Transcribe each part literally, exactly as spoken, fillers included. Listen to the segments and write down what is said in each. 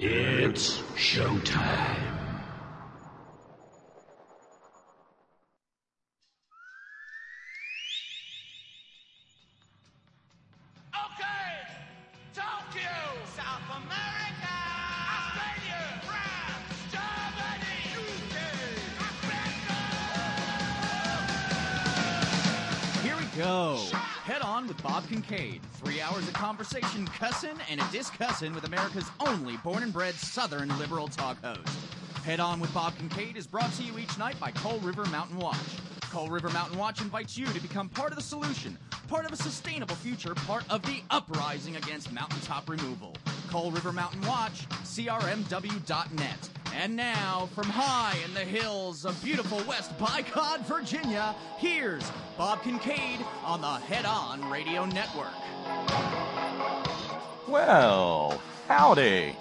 It's showtime. Okay, Tokyo, South America, Australia, France, Germany, U K, Africa. Here we go. Head on with Bob Kincaid. Three hours of conversation, cussin' and a discussin' with America's only born and bred Southern liberal talk host. Head on with Bob Kincaid is brought to you each night by Coal River Mountain Watch. Coal River Mountain Watch invites you to become part of the solution, part of a sustainable future, part of the uprising against mountaintop removal. Coal River Mountain Watch, C R M W dot net. And now, from high in the hills of beautiful West Bicod, Virginia, here's Bob Kincaid on the Head On Radio Network. Well, howdy.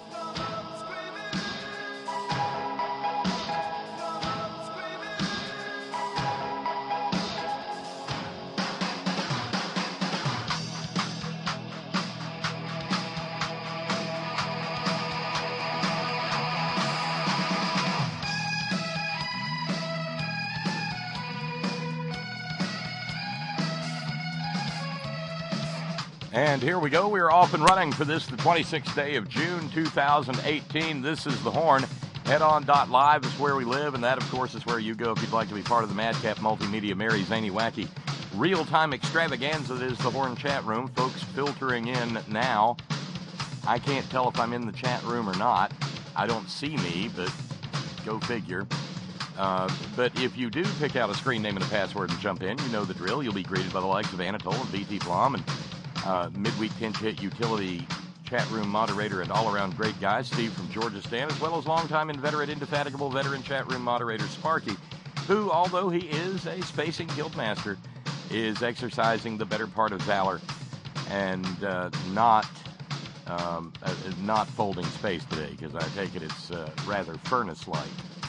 And here we go. We are off and running for this, the twenty-sixth day of June, two thousand eighteen. This is The Horn. Head On dot live is where we live, and that, of course, is where you go if you'd like to be part of the Madcap Multimedia Merry Zany Wacky real-time extravaganza that is The Horn chat room. Folks filtering in now. I can't tell if I'm in the chat room or not. I don't see me, but go figure. Uh, but if you do pick out a screen name and a password and jump in, you know the drill. You'll be greeted by the likes of Anatole and B T Blom and Uh, midweek pinch hit utility chat room moderator and all-around great guy, Steve from Georgia Stan, as well as longtime inveterate, indefatigable veteran chat room moderator Sparky, who, although he is a spacing guildmaster, is exercising the better part of valor and uh, not um, uh, not folding space today, because I take it it's uh, rather furnace-like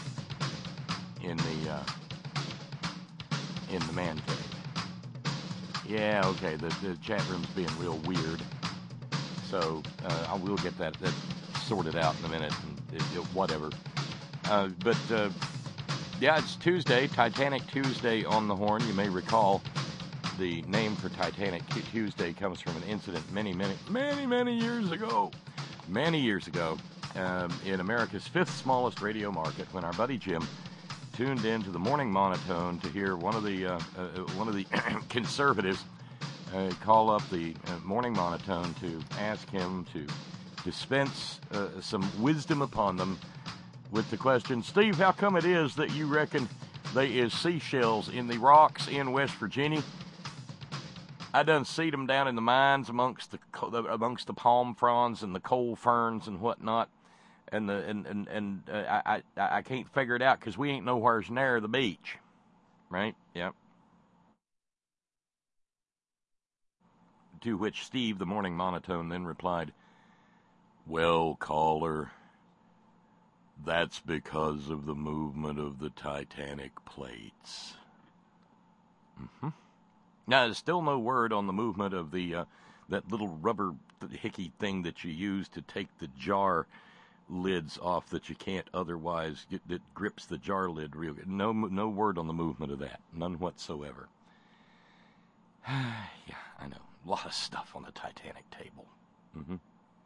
in the uh, in the man cave. Yeah, okay, the, the chat room's being real weird. So, uh, I will get that, that sorted out in a minute, and it, it, whatever. Uh, but, uh, yeah, it's Tuesday, Titanic Tuesday on the Horn. You may recall the name for Titanic Tuesday comes from an incident many, many, many, many years ago. Many years ago, um, in America's fifth smallest radio market, when our buddy Jim tuned in to the morning monotone to hear one of the uh, uh, one of the conservatives uh, call up the uh, morning monotone to ask him to dispense uh, some wisdom upon them with the question, Steve, how come it is that you reckon there is seashells in the rocks in West Virginia? I done seed them down in the mines amongst the amongst the palm fronds and the coal ferns and whatnot. And the and and, and uh, I, I I can't figure it out because we ain't nowhere's near the beach, right? Yep. To which Steve, the morning monotone, then replied, "Well, caller, that's because of the movement of the Titanic plates." Mm-hmm. Now, there's still no word on the movement of the uh, that little rubber hickey thing that you use to take the jar lids off that you can't otherwise get, that grips the jar lid real good. No, no word on the movement of that. None whatsoever. Yeah, I know. A lot of stuff on the Titanic table. Mm-hmm.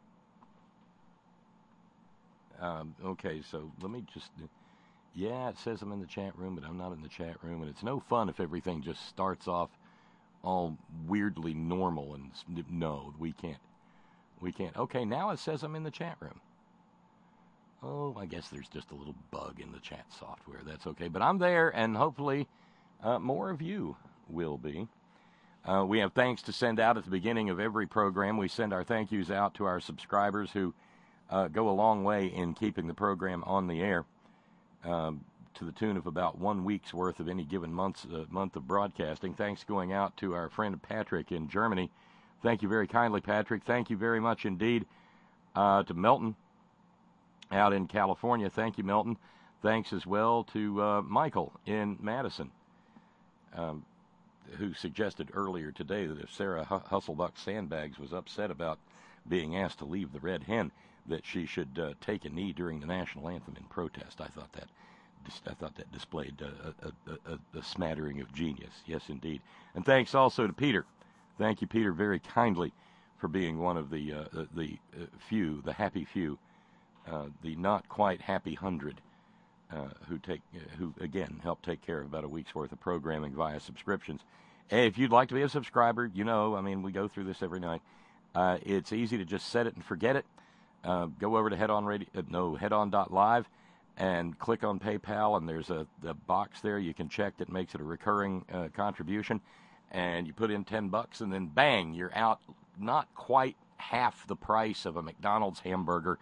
Um, okay, so let me just... Yeah, it says I'm in the chat room, but I'm not in the chat room, and it's no fun if everything just starts off all weirdly normal, and no, we can't. We can't. Okay, now it says I'm in the chat room. Oh, I guess there's just a little bug in the chat software. That's okay. But I'm there, and hopefully uh, more of you will be. Uh, we have thanks to send out at the beginning of every program. We send our thank yous out to our subscribers who uh, go a long way in keeping the program on the air, um, to the tune of about one week's worth of any given month's, uh, month of broadcasting. Thanks going out to our friend Patrick in Germany. Thank you very kindly, Patrick. Thank you very much indeed uh, to Melton out in California. Thank you, Milton. Thanks as well to uh, Michael in Madison, um, who suggested earlier today that if Sarah H- Hustlebuck Sandbags was upset about being asked to leave the Red Hen, that she should uh, take a knee during the national anthem in protest. I thought that I thought that displayed a, a, a, a smattering of genius. Yes, indeed. And thanks also to Peter. Thank you, Peter, very kindly for being one of the uh, the, the uh, few, the happy few, uh, the not quite happy hundred, uh, who take uh, who again help take care of about a week's worth of programming via subscriptions. Hey, if you'd like to be a subscriber, you know, I mean, we go through this every night. Uh, it's easy to just set it and forget it. Uh, go over to Head On Radio, uh, no, head on dot live, and click on PayPal, and there's a the box there you can check that makes it a recurring uh, contribution, and you put in ten bucks, and then bang, you're out not quite half the price of a McDonald's hamburger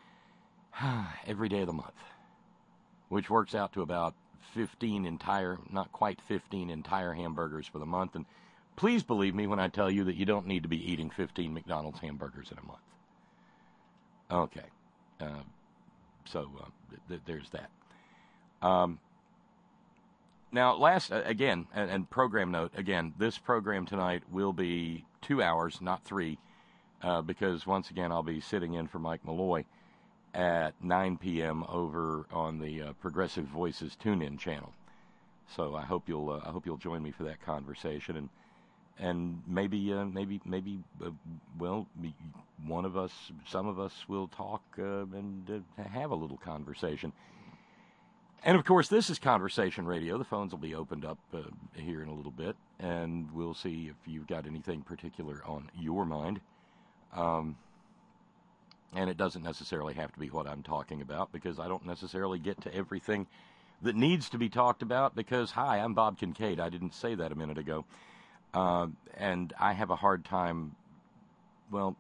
every day of the month, which works out to about fifteen entire, not quite fifteen entire hamburgers for the month. And please believe me when I tell you that you don't need to be eating fifteen McDonald's hamburgers in a month. Okay. Uh, so uh, th- th- there's that. Um, now, last, uh, again, and, and program note, again, this program tonight will be two hours, not three, uh, because once again, I'll be sitting in for Mike Malloy at nine p.m. over on the uh, Progressive Voices TuneIn channel. So I hope you'll uh, I hope you'll join me for that conversation, and and maybe uh, maybe maybe uh, well, one of us, some of us will talk uh, and uh, have a little conversation. And of course, this is Conversation Radio. The phones will be opened up uh, here in a little bit, and we'll see if you've got anything particular on your mind. Um, And it doesn't necessarily have to be what I'm talking about, because I don't necessarily get to everything that needs to be talked about, because, hi, I'm Bob Kincaid. I didn't say that a minute ago. Uh, and I have a hard time, well,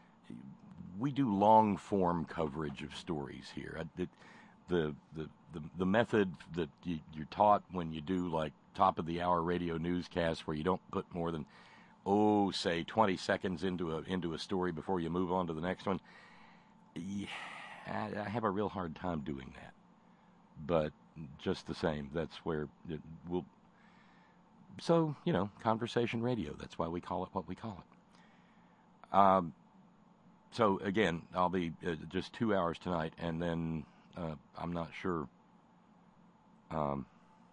we do long-form coverage of stories here. I, it, the, the, the, the method that you, you're taught when you do, like, top-of-the-hour radio newscasts where you don't put more than, oh, say, twenty seconds into a, into a story before you move on to the next one, yeah, I have a real hard time doing that. But just the same, that's where it will. So, you know, Conversation Radio, that's why we call it what we call it. Um, so, again, I'll be uh, just two hours tonight, and then uh, I'm not sure. Um,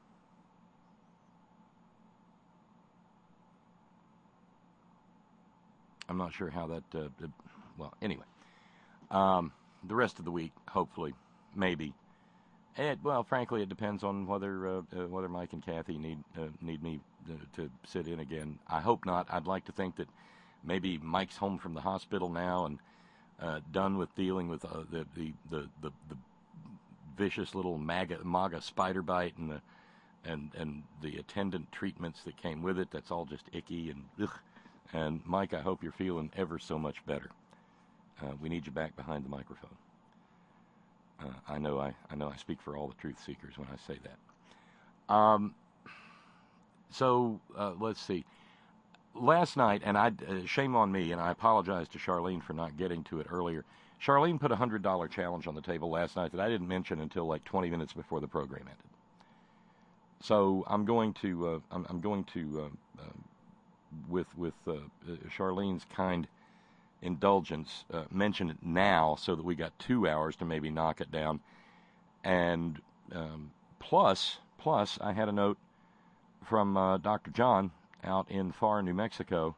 I'm not sure how that, uh, well, anyway. Um, the rest of the week, hopefully, maybe. And, well, frankly, it depends on whether uh, uh, whether Mike and Kathy need uh, need me uh, to sit in again. I hope not. I'd like to think that maybe Mike's home from the hospital now and uh, done with dealing with uh, the, the, the, the the vicious little MAGA, MAGA spider bite and the and and the attendant treatments that came with it. That's all just icky and ugh. And Mike, I hope you're feeling ever so much better. Uh, we need you back behind the microphone. Uh, I know I, I know I speak for all the truth seekers when I say that. Um, so uh, let's see. Last night, and I uh, shame on me, and I apologize to Charlene for not getting to it earlier. Charlene put a hundred dollar challenge on the table last night that I didn't mention until like twenty minutes before the program ended. So I'm going to uh, I'm, I'm going to uh, uh, with with uh, uh, Charlene's kind indulgence, uh, mention it now so that we got two hours to maybe knock it down. And um, plus, plus, I had a note from uh, Doctor John out in far New Mexico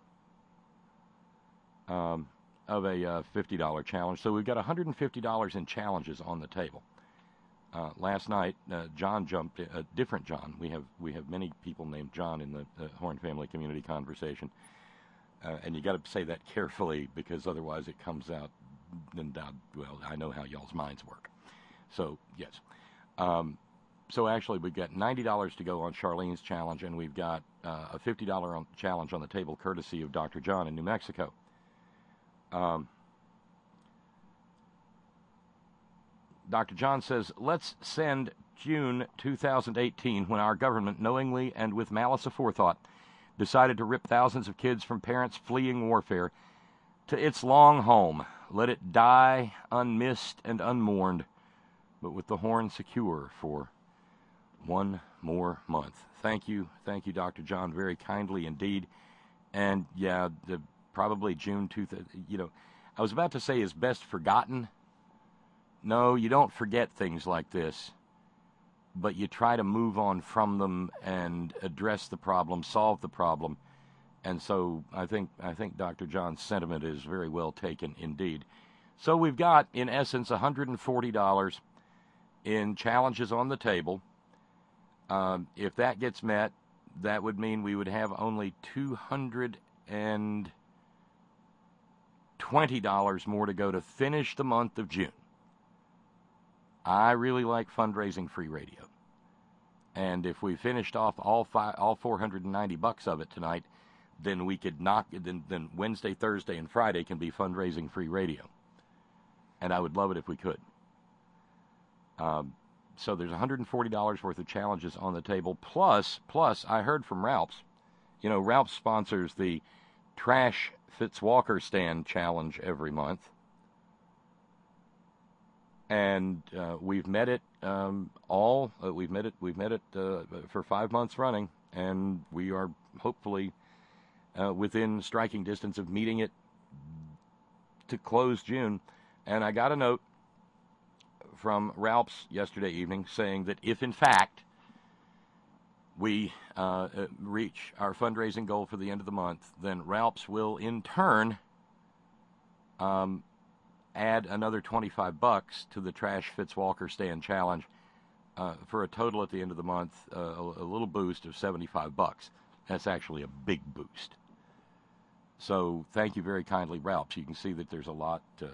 um, of a uh, fifty dollar challenge. So we've got one hundred fifty dollars in challenges on the table. Uh, last night, uh, John jumped in, a different John. We have we have many people named John in the uh, Horn Family Community Conversation. Uh, and you got to say that carefully, because otherwise it comes out, and uh, well, I know how y'all's minds work. So, yes. Um, so actually, we've got ninety dollars to go on Charlene's challenge, and we've got uh, a fifty dollar on, challenge on the table, courtesy of Doctor John in New Mexico. Um, Doctor John says, let's send June two thousand eighteen, when our government knowingly and with malice aforethought decided to rip thousands of kids from parents fleeing warfare, to its long home. Let it die unmissed and unmourned, but with the Horn secure for one more month. Thank you. Thank you, Doctor John, very kindly indeed. And, yeah, the, probably June two thousand, you know, I was about to say is best forgotten, no, you don't forget things like this, but you try to move on from them and address the problem, solve the problem. And so I think I think Doctor John's sentiment is very well taken indeed. So we've got, in essence, one hundred forty dollars in challenges on the table. Um, if that gets met, that would mean we would have only two hundred twenty dollars more to go to finish the month of June. I really like fundraising free radio. And if we finished off all five, all four hundred ninety bucks of it tonight, then we could knock, then, then Wednesday, Thursday, and Friday can be fundraising free radio. And I would love it if we could. Um, so there's one hundred forty dollars worth of challenges on the table. Plus, plus, I heard from Ralph's. You know, Ralph sponsors the Trash Fitzwalker Stand Challenge every month. And uh, we've met it um, all. Uh, we've met it. We've met it uh, for five months running, and we are hopefully Uh, within striking distance of meeting it to close June. And I got a note from Ralph's yesterday evening saying that if, in fact, we uh, reach our fundraising goal for the end of the month, then Ralph's will, in turn, um, add another twenty-five bucks to the Trash Fitzwalker Stand Challenge uh, for a total at the end of the month, uh, a, a little boost of seventy-five bucks. That's actually a big boost. So thank you very kindly, Ralph. You can see that there's a lot. Uh,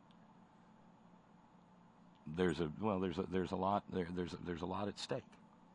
there's a well. There's a there's a lot there. There's a, there's a lot at stake.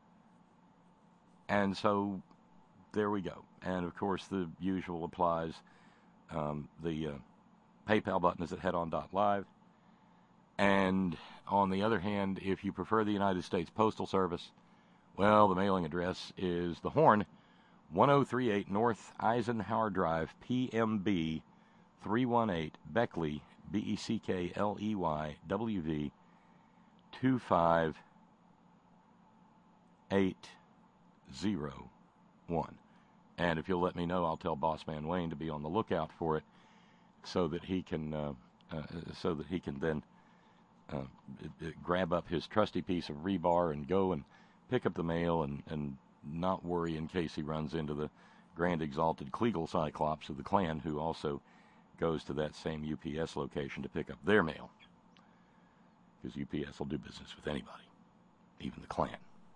And so there we go. And of course, the usual applies. Um, the uh, PayPal button is at head on dot live. And on the other hand, if you prefer the United States Postal Service, well, the mailing address is the Horn, one oh three eight North Eisenhower Drive, P M B three one eight, Beckley, B E C K L E Y, W V two five eight zero one. And if you'll let me know, I'll tell Boss Man Wayne to be on the lookout for it, so that he can, uh, uh, so that he can then uh, grab up his trusty piece of rebar and go and pick up the mail and and. not worry in case he runs into the Grand Exalted Kleagle Cyclops of the Klan, who also goes to that same U P S location to pick up their mail. Because U P S will do business with anybody, even the Klan.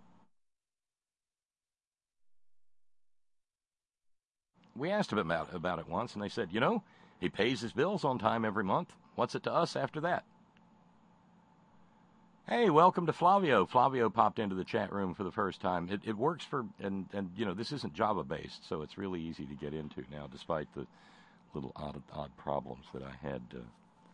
We asked him about, about it once, and they said, you know, he pays his bills on time every month. What's it to us after that? Hey, welcome to Flavio. Flavio popped into the chat room for the first time. It, it works for, and, and, you know, this isn't Java-based, so it's really easy to get into now, despite the little odd, odd problems that I had uh,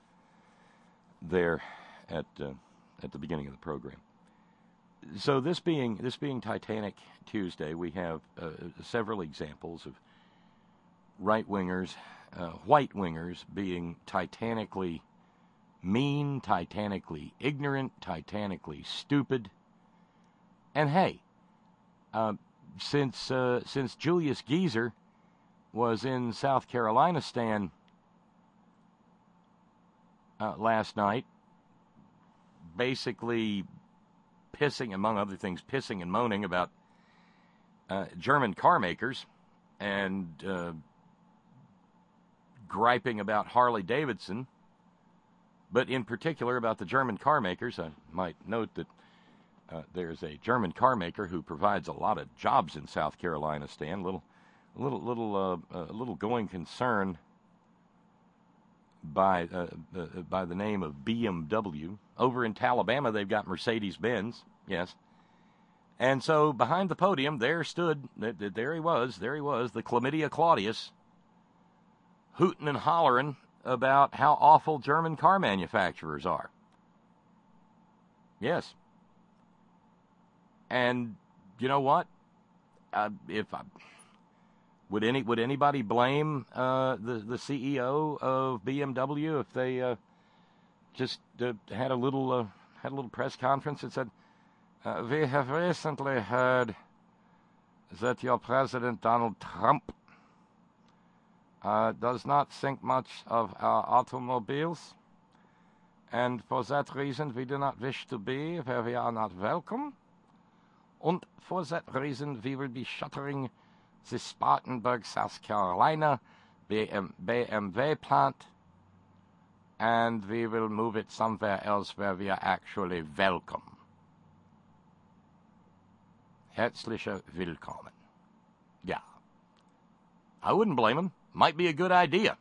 there at uh, at the beginning of the program. So this being this being Titanic Tuesday, we have uh, several examples of right-wingers, uh, white-wingers being titanically mean, titanically ignorant, titanically stupid. And hey, uh, since uh, since Julius Geezer was in South Carolina Stan uh, last night, basically pissing, among other things, pissing and moaning about uh, German car makers and uh, griping about Harley Davidson, but in particular about the German car makers. I might note that uh, there's a German car maker who provides a lot of jobs in South Carolina, Stan. Little, little, little, uh, a little going concern by uh, uh, by the name of B M W. Over in Alabama, they've got Mercedes-Benz. Yes. And so behind the podium, there stood, there he was, there he was, the Chlamydia Claudius, hooting and hollering about how awful German car manufacturers are. Yes. And you know what? Uh, if I, would any would anybody blame uh, the the C E O of B M W if they uh, just uh, had a little uh, had a little press conference and said, uh, "We have recently heard that your president Donald Trump Uh, does not think much of our automobiles, And for that reason, we do not wish to be where we are not welcome. And for that reason, we will be shuttering the Spartanburg, South Carolina B M W plant, and we will move it somewhere else where we are actually welcome. Herzliche Willkommen. Yeah. I wouldn't blame him. Might be a good idea.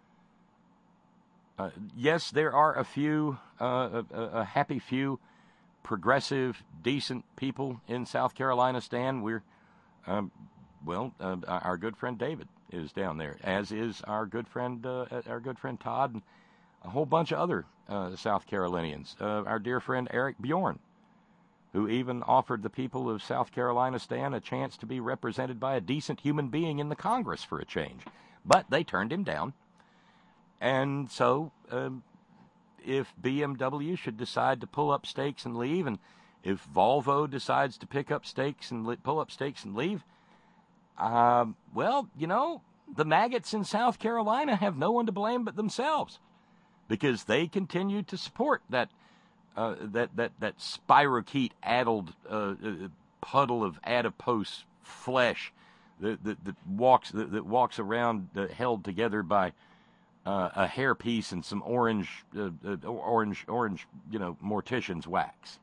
Uh, yes, there are a few, uh, a, a happy few progressive, decent people in South Carolina, Stan. We're, um, well, uh, our good friend David is down there, as is our good friend, uh, our good friend Todd, and a whole bunch of other uh, South Carolinians. Uh, our dear friend Eric Bjorn, who even offered the people of South Carolina, Stan, a chance to be represented by a decent human being in the Congress for a change. But they turned him down. And so, um, if B M W should decide to pull up stakes and leave, and if Volvo decides to pick up stakes and li- pull up stakes and leave, um, well, you know, the maggots in South Carolina have no one to blame but themselves, because they continue to support that uh, that that that spirochete-addled uh, uh, puddle of adipose flesh that that, that walks that, that walks around uh, held together by Uh, a hairpiece and some orange, uh, uh, orange, orange, you know, mortician's wax.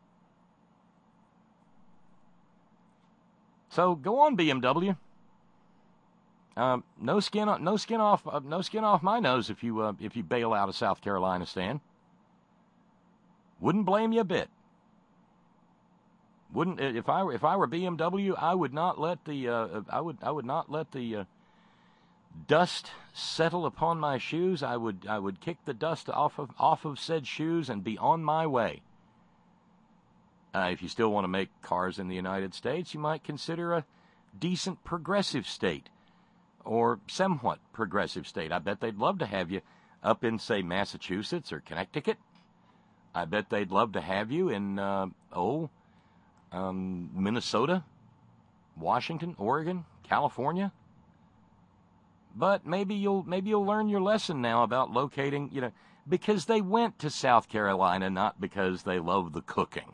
So go on, B M W. Um, no skin, no skin off, uh, no skin off my nose if you uh, if you bail out of South Carolina, Stan. Wouldn't blame you a bit. Wouldn't if I were if I were B M W, I would not let the uh, I would I would not let the uh, dust settle upon my shoes. I would I would kick the dust off of off of said shoes and be on my way. Uh, if you still want to make cars in the United States, you might consider a decent progressive state or somewhat progressive state. I bet they'd love to have you up in, say, Massachusetts or Connecticut. I bet they'd love to have you in, uh, oh, um, Minnesota, Washington, Oregon, California. But maybe you'll maybe you'll learn your lesson now about locating, you know, because they went to South Carolina, not because they love the cooking.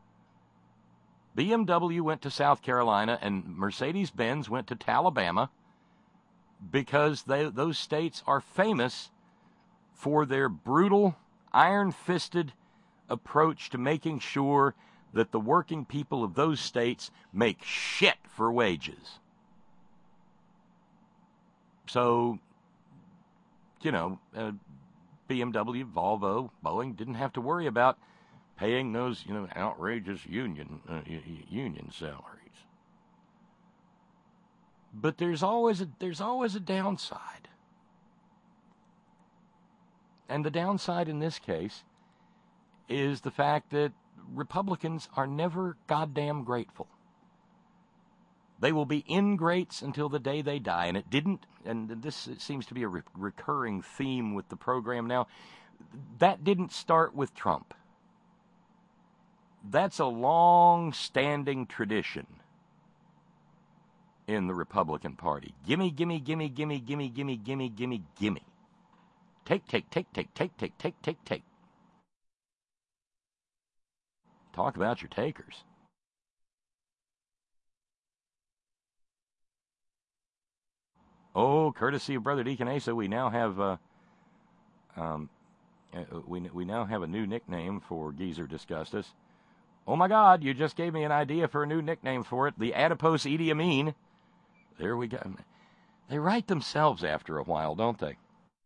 B M W went to South Carolina and Mercedes-Benz went to Alabama because they, those states are famous for their brutal, iron-fisted approach to making sure that the working people of those states make shit for wages. So, you know, uh, B M W, Volvo, Boeing didn't have to worry about paying those, you know, outrageous union uh, union salaries. But there's always a there's always a downside, and the downside in this case is the fact that Republicans are never goddamn grateful. They will be ingrates until the day they die. And it didn't, and this seems to be a re- recurring theme with the program now, that didn't start with Trump. That's a long-standing tradition in the Republican Party. Gimme, gimme, gimme, gimme, gimme, gimme, gimme, gimme, gimme. Take, take, take, take, take, take, take, take, take. Talk about your takers. Oh, courtesy of Brother Deacon Asa, we now have uh, um, uh, we we now have a new nickname for Geezer Disgustus. Oh my God, you just gave me an idea for a new nickname for it, the Adipose Idi Amin. There we go. They write themselves after a while, don't they?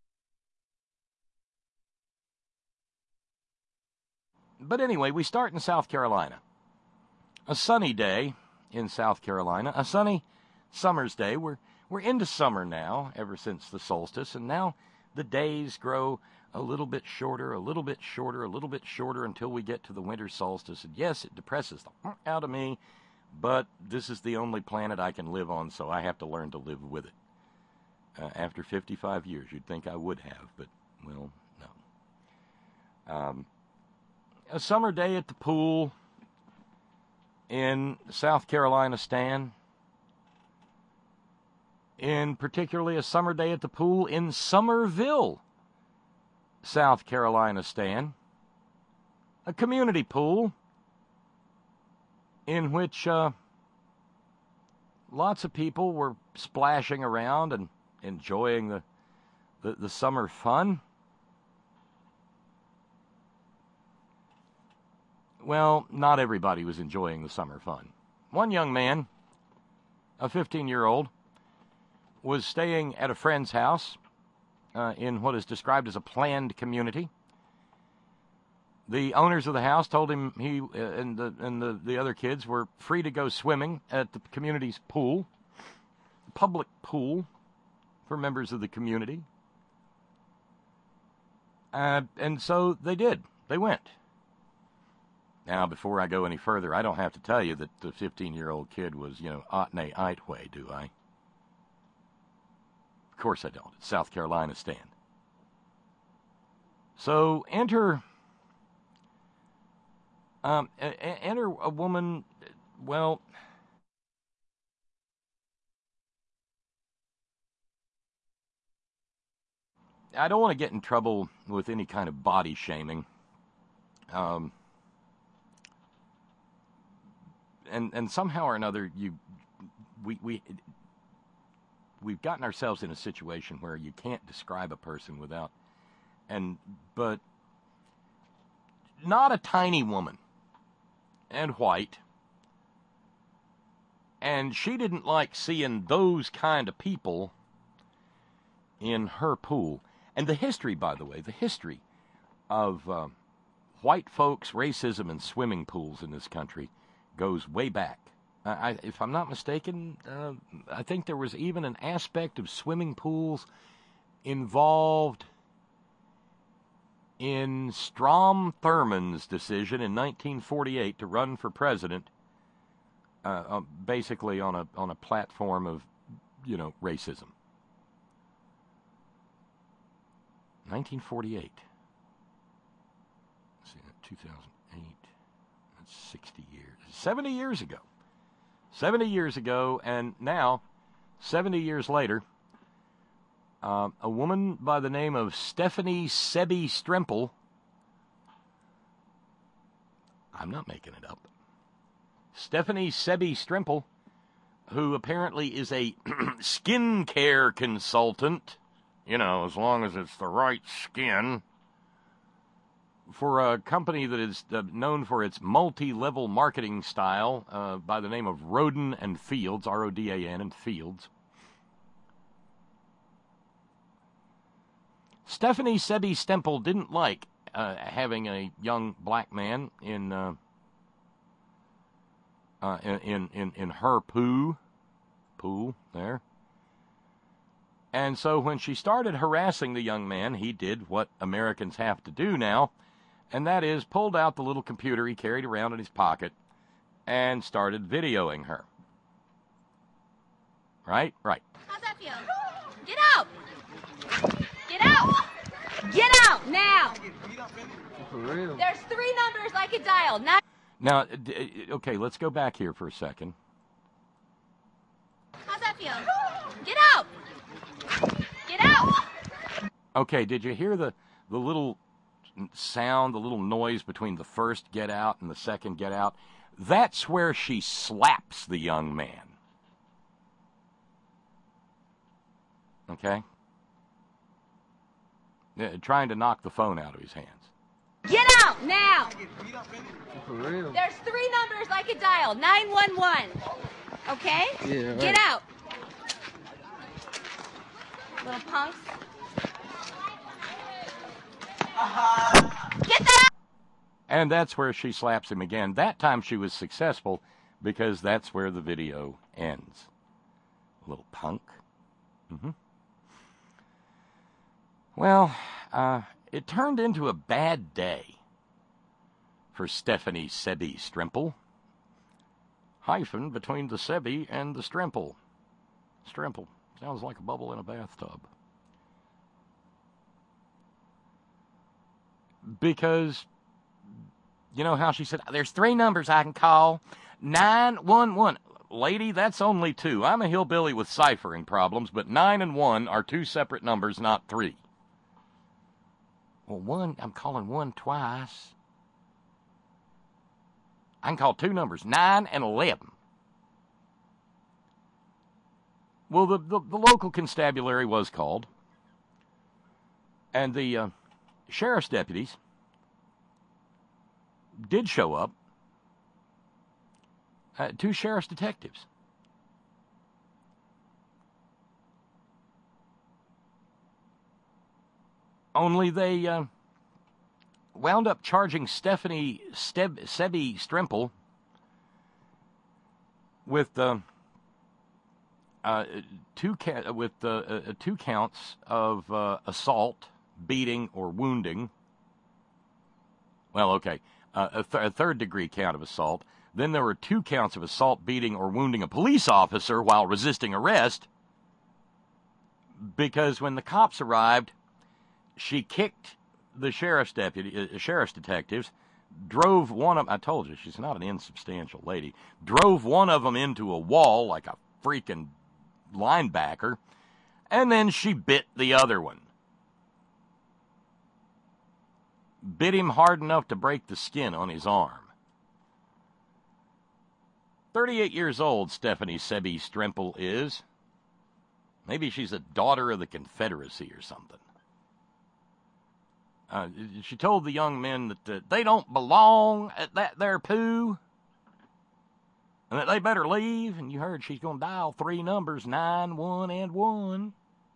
But anyway, we start in South Carolina. A sunny day in South Carolina, a sunny summer's day. We're We're into summer now, ever since the solstice, and now the days grow a little bit shorter, a little bit shorter, a little bit shorter until we get to the winter solstice. And yes, it depresses the fuck out of me, but this is the only planet I can live on, so I have to learn to live with it. Uh, after fifty-five years, you'd think I would have, but, well, no. Um, a summer day at the pool in South Carolina, Stan. In particularly a summer day at the pool in Summerville, South Carolina, Stan. a community pool in which uh, lots of people were splashing around and enjoying the, the, the summer fun. Well, not everybody was enjoying the summer fun. One young man, a fifteen-year-old, was staying at a friend's house uh, in what is described as a planned community. The owners of the house told him he uh, and, the, and the, the other kids were free to go swimming at the community's pool, public pool for members of the community. Uh, and so they did. They went. Now, before I go any further, I don't have to tell you that the fifteen-year-old kid was, you know, Otney Itway, do I? Of course I don't. It's South Carolina stand. So enter, um, enter a woman, well, I don't want to get in trouble with any kind of body shaming. Um, and and somehow or another, you, we we we've gotten ourselves in a situation where you can't describe a person without, and but not a tiny woman, and white, and she didn't like seeing those kind of people in her pool. And the history, by the way, the history of uh, white folks' racism in swimming pools in this country goes way back. I, I, if I'm not mistaken, uh, I think there was even an aspect of swimming pools involved in Strom Thurmond's decision in nineteen forty-eight to run for president, uh, uh, basically on a on a platform of, you know, racism. nineteen forty-eight. Let's see, two thousand eight. That's sixty years. seventy years ago. seventy years ago, and now, seventy years later, uh, a woman by the name of Stephanie Sebi Strempel, I'm not making it up, Stephanie Sebi Strempel, who apparently is a skincare consultant, you know, as long as it's the right skin, for a company that is uh, known for its multi-level marketing style uh, by the name of Roden and Fields, R O D A N and Fields. Stephanie Sebi Strempel didn't like uh, having a young black man in uh, uh, in, in in her poo pool there. And so when she started harassing the young man, he did what Americans have to do now, and that is pulled out the little computer he carried around in his pocket and started videoing her. Right? Right. How's that feel? Get out! Get out! Get out now! For real. There's three numbers I could dial. Nine. Now, okay, let's go back here for a second. How's that feel? Get out! Get out! Okay, did you hear the, the little sound, the little noise between the first get out and the second get out? That's where she slaps the young man. Okay? Yeah, trying to knock the phone out of his hands. Get out now! For real. There's three numbers I could dial. nine one one. Okay? Yeah, right. Get out. Little punks. Get that out! And that's where she slaps him again. That time she was successful because that's where the video ends. Little punk. Mm-hmm. Well, uh, it turned into a bad day for Stephanie Sebi Strempel. Hyphen between the Sebi and the Strempel. Strempel. Sounds like a bubble in a bathtub. Because, you know how she said, there's three numbers I can call. nine one one. Lady, that's only two. I'm a hillbilly with ciphering problems, but nine and one are two separate numbers, not three. Well, one, I'm calling one twice. I can call two numbers, nine and eleven. Well, the, the, the local constabulary was called, and the uh, sheriff's deputies did show up, uh, two sheriff's detectives. Only they uh, wound up charging Stephanie Steb- Sebi Strempel with uh, uh, two ca- with uh, uh, two counts of uh, assault, beating, or wounding. Well, okay, uh, a, th- a third-degree count of assault. Then there were two counts of assault, beating, or wounding a police officer while resisting arrest. Because when the cops arrived, she kicked the sheriff's deputy, uh, sheriff's detectives, drove one of, I told you, she's not an insubstantial lady, drove one of them into a wall like a freaking linebacker, and then she bit the other one. Bit him hard enough to break the skin on his arm. thirty-eight years old, Stephanie Sebi Strempel is. Maybe she's a daughter of the Confederacy or something. Uh, she told the young men that uh, they don't belong at that there poo, and that they better leave. And you heard she's going to dial three numbers, nine, one, and one.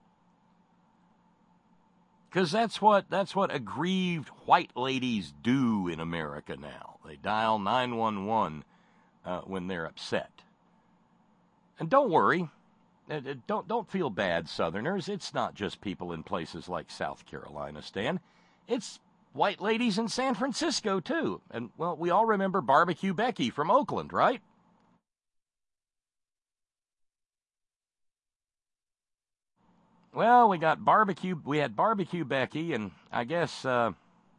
Because that's what, that's what aggrieved white ladies do in America now. They dial nine one one uh, when they're upset. And don't worry. Uh, don't, don't feel bad, Southerners. It's not just people in places like South Carolina, Stan. It's white ladies in San Francisco, too. And, well, we all remember Barbecue Becky from Oakland, right? Well, we got barbecue, we had Barbecue Becky, and I guess uh,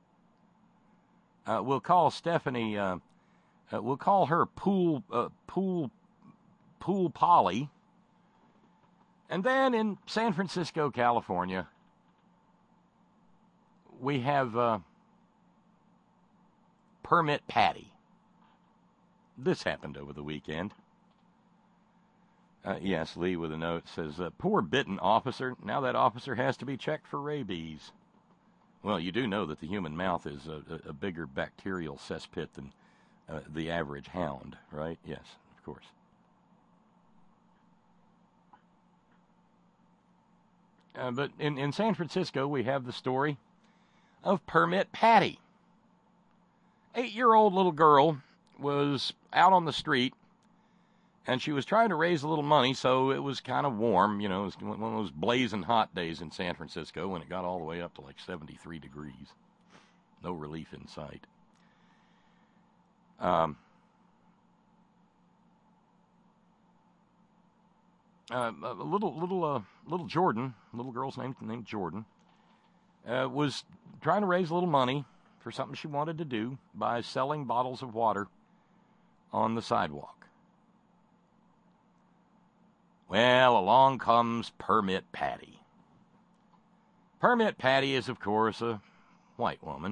uh, we'll call Stephanie, uh, uh, we'll call her Pool, uh, Pool, Pool Polly. And then in San Francisco, California, we have uh, Permit Patty. This happened over the weekend. Uh, yes, Lee with a note says, uh, poor bitten officer. Now that officer has to be checked for rabies. Well, you do know that the human mouth is a, a, a bigger bacterial cesspit than uh, the average hound, right? Yes, of course. Uh, but in, in San Francisco, we have the story of Permit Patty. Eight-year-old little girl was out on the street, and she was trying to raise a little money, so it was kind of warm. You know, it was one of those blazing hot days in San Francisco when it got all the way up to like seventy-three degrees. No relief in sight. Um, uh, a little, little, uh, little Jordan, little girl's name named Jordan, uh, was trying to raise a little money for something she wanted to do by selling bottles of water on the sidewalk. Well, along comes Permit Patty. Permit Patty is, of course, a white woman.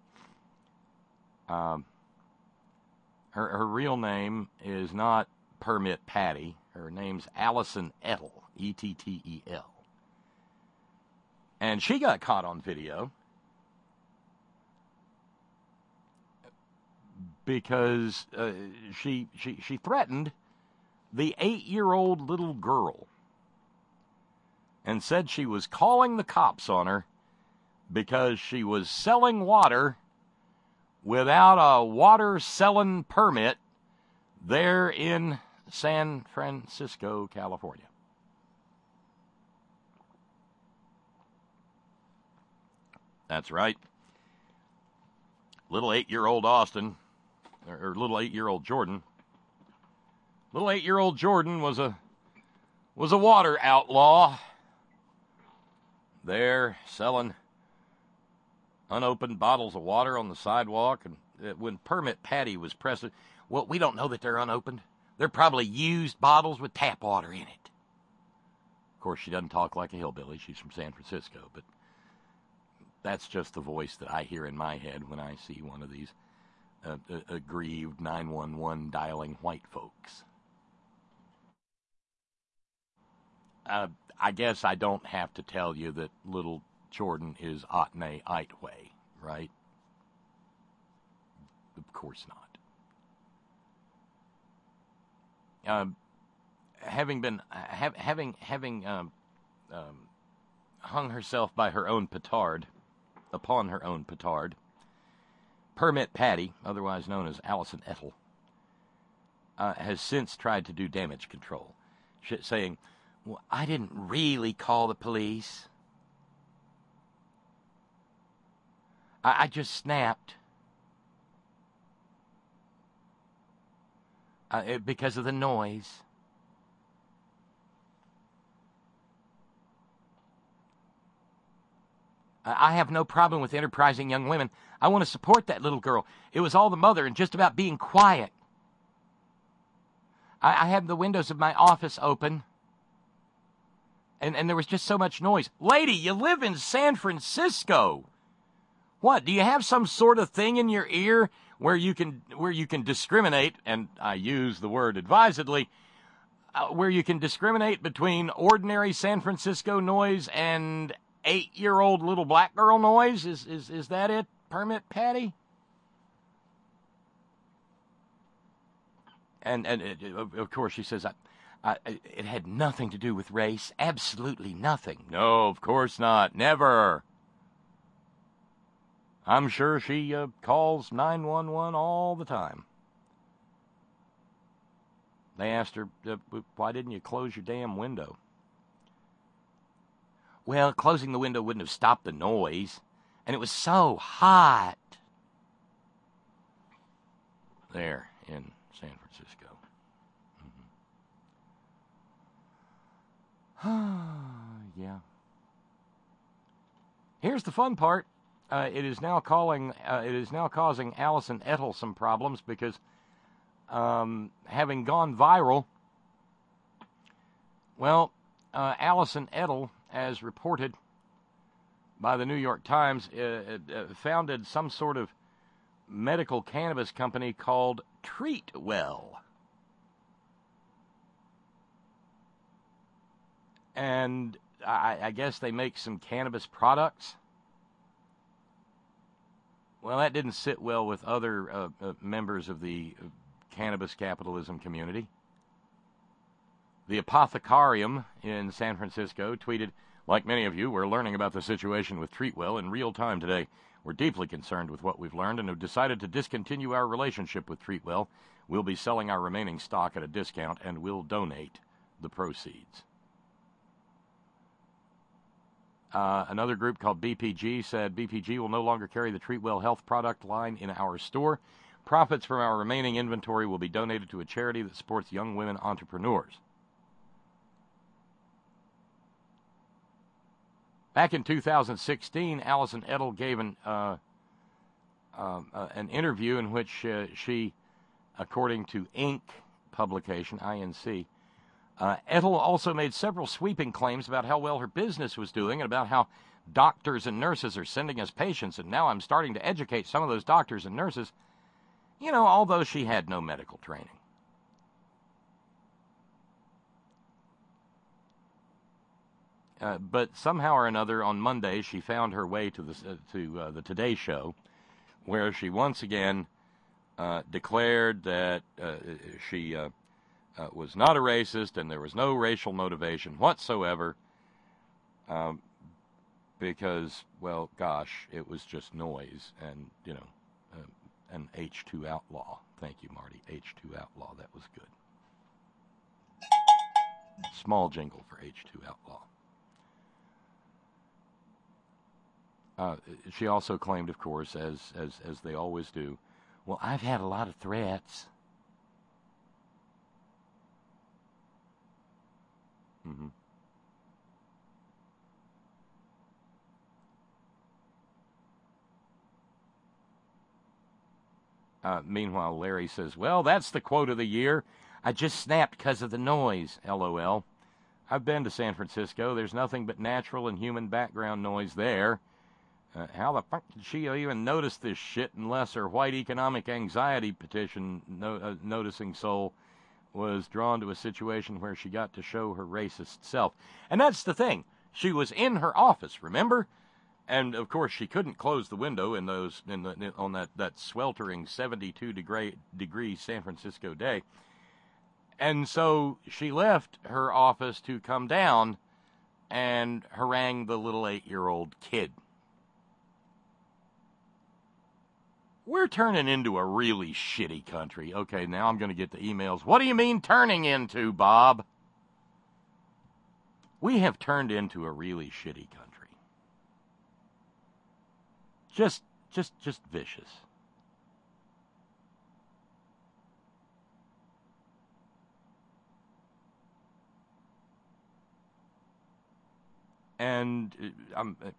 Um, her, her real name is not Permit Patty. Her name's Allison Ettel, E T T E L. And she got caught on video because uh, she she she threatened the eight-year-old little girl and said she was calling the cops on her because she was selling water without a water-selling permit there in San Francisco, California. That's right. Little eight-year-old Austin, or, or little eight-year-old Jordan, Little eight-year-old Jordan was a was a water outlaw. There, selling unopened bottles of water on the sidewalk, and uh, when Permit Patty was pressing, well, we don't know that they're unopened. They're probably used bottles with tap water in it. Of course, she doesn't talk like a hillbilly. She's from San Francisco, but that's just the voice that I hear in my head when I see one of these uh, uh, aggrieved nine one one dialing white folks. Uh, I guess I don't have to tell you that little Jordan is Otne Itway, right? Of course not. Uh, having been ha- having having um, um, hung herself by her own petard, upon her own petard, Permit Patty, otherwise known as Allison Ettel, uh, has since tried to do damage control, saying, "Well, I didn't really call the police. I, I just snapped uh, it, because of the noise." I have no problem with enterprising young women. I want to support that little girl. It was all the mother and just about being quiet. I, I had the windows of my office open, and, and there was just so much noise. Lady, you live in San Francisco. What, do you have some sort of thing in your ear where you can where you can discriminate, and I use the word advisedly, uh, where you can discriminate between ordinary San Francisco noise and eight-year-old little black girl noise? Is is is that it, Permit Patty? And and it, of course she says, I, I, it had nothing to do with race. Absolutely nothing. No, of course not. Never. I'm sure she uh, calls nine one one all the time. They asked her, uh, why didn't you close your damn window? Well, closing the window wouldn't have stopped the noise, and it was so hot there in San Francisco. Mm-hmm. Yeah. Here's the fun part. Uh, it is now calling. Uh, it is now causing Allison Ettel some problems because, um, having gone viral, well, uh, Allison Ettel, as reported by the New York Times, uh, uh, founded some sort of medical cannabis company called Treatwell. And I, I guess they make some cannabis products. Well, that didn't sit well with other uh, uh, members of the uh, cannabis capitalism community. The Apothecarium in San Francisco tweeted, like many of you, we're learning about the situation with Treatwell in real time today. We're deeply concerned with what we've learned and have decided to discontinue our relationship with Treatwell. We'll be selling our remaining stock at a discount, and we'll donate the proceeds. Uh, another group called B P G said B P G will no longer carry the Treatwell Health product line in our store. Profits from our remaining inventory will be donated to a charity that supports young women entrepreneurs. Back in two thousand sixteen, Allison Ettel gave an uh, uh, uh, an interview in which uh, she, according to Inc publication, I N C, uh, Ettel also made several sweeping claims about how well her business was doing and about how doctors and nurses are sending us patients, and now I'm starting to educate some of those doctors and nurses, you know, although she had no medical training. Uh, but somehow or another, on Monday, she found her way to the uh, to uh, the Today Show, where she once again uh, declared that uh, she uh, uh, was not a racist and there was no racial motivation whatsoever, um, because, well, gosh, it was just noise and, you know, uh, an H two outlaw. Thank you, Marty. H two outlaw. That was good. Small jingle for H two outlaw. Uh, she also claimed, of course, as, as as they always do, well, I've had a lot of threats. Mm-hmm. Uh, meanwhile, Larry says, well, that's the quote of the year. I just snapped because of the noise, LOL. I've been to San Francisco. There's nothing but natural and human background noise there. Uh, how the fuck did she even notice this shit unless her white economic anxiety petition no, uh, noticing soul was drawn to a situation where she got to show her racist self? And that's the thing. She was in her office, remember? And, of course, she couldn't close the window in those in the, on that, that sweltering seventy-two degree, degree San Francisco day. And so she left her office to come down and harangue the little eight-year-old kid. We're turning into a really shitty country. Okay, now I'm going to get the emails. What do you mean turning into, Bob? We have turned into a really shitty country. Just, just, just vicious. And uh, I'm... Uh,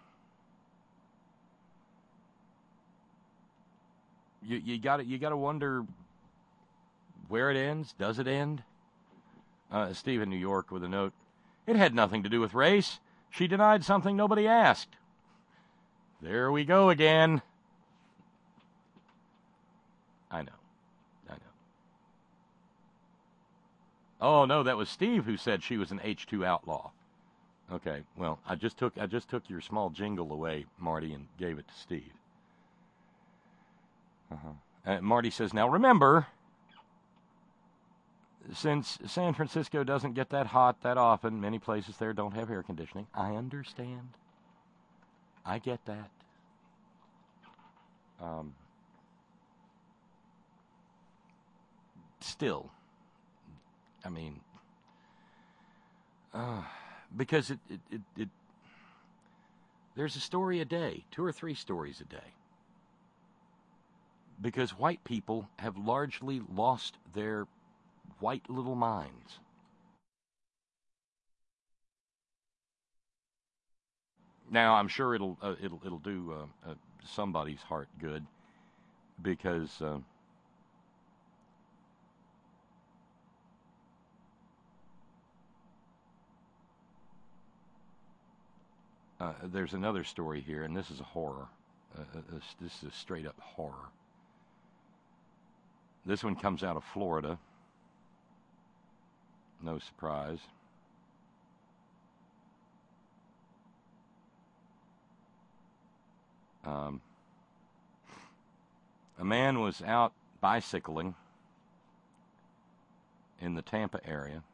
You you got you got to wonder where it ends. Does it end? Uh, Steve in New York with a note. It had nothing to do with race. She denied something nobody asked. There we go again. I know. I know. Oh no, that was Steve who said she was an H two outlaw. Okay, well, I just took I just took your small jingle away, Marty, and gave it to Steve. Uh-huh. Uh, Marty says, now remember, since San Francisco doesn't get that hot that often, many places there don't have air conditioning. I understand. I get that. Um, still, I mean, uh, because it, it, it, it, there's a story a day, two or three stories a day. Because white people have largely lost their white little minds. Now, I'm sure it'll uh, it'll it'll do uh, uh, somebody's heart good, because uh, uh, there's another story here, and this is a horror. Uh, this, this is a straight up horror. This one comes out of Florida. No surprise. Um, a man was out bicycling in the Tampa area.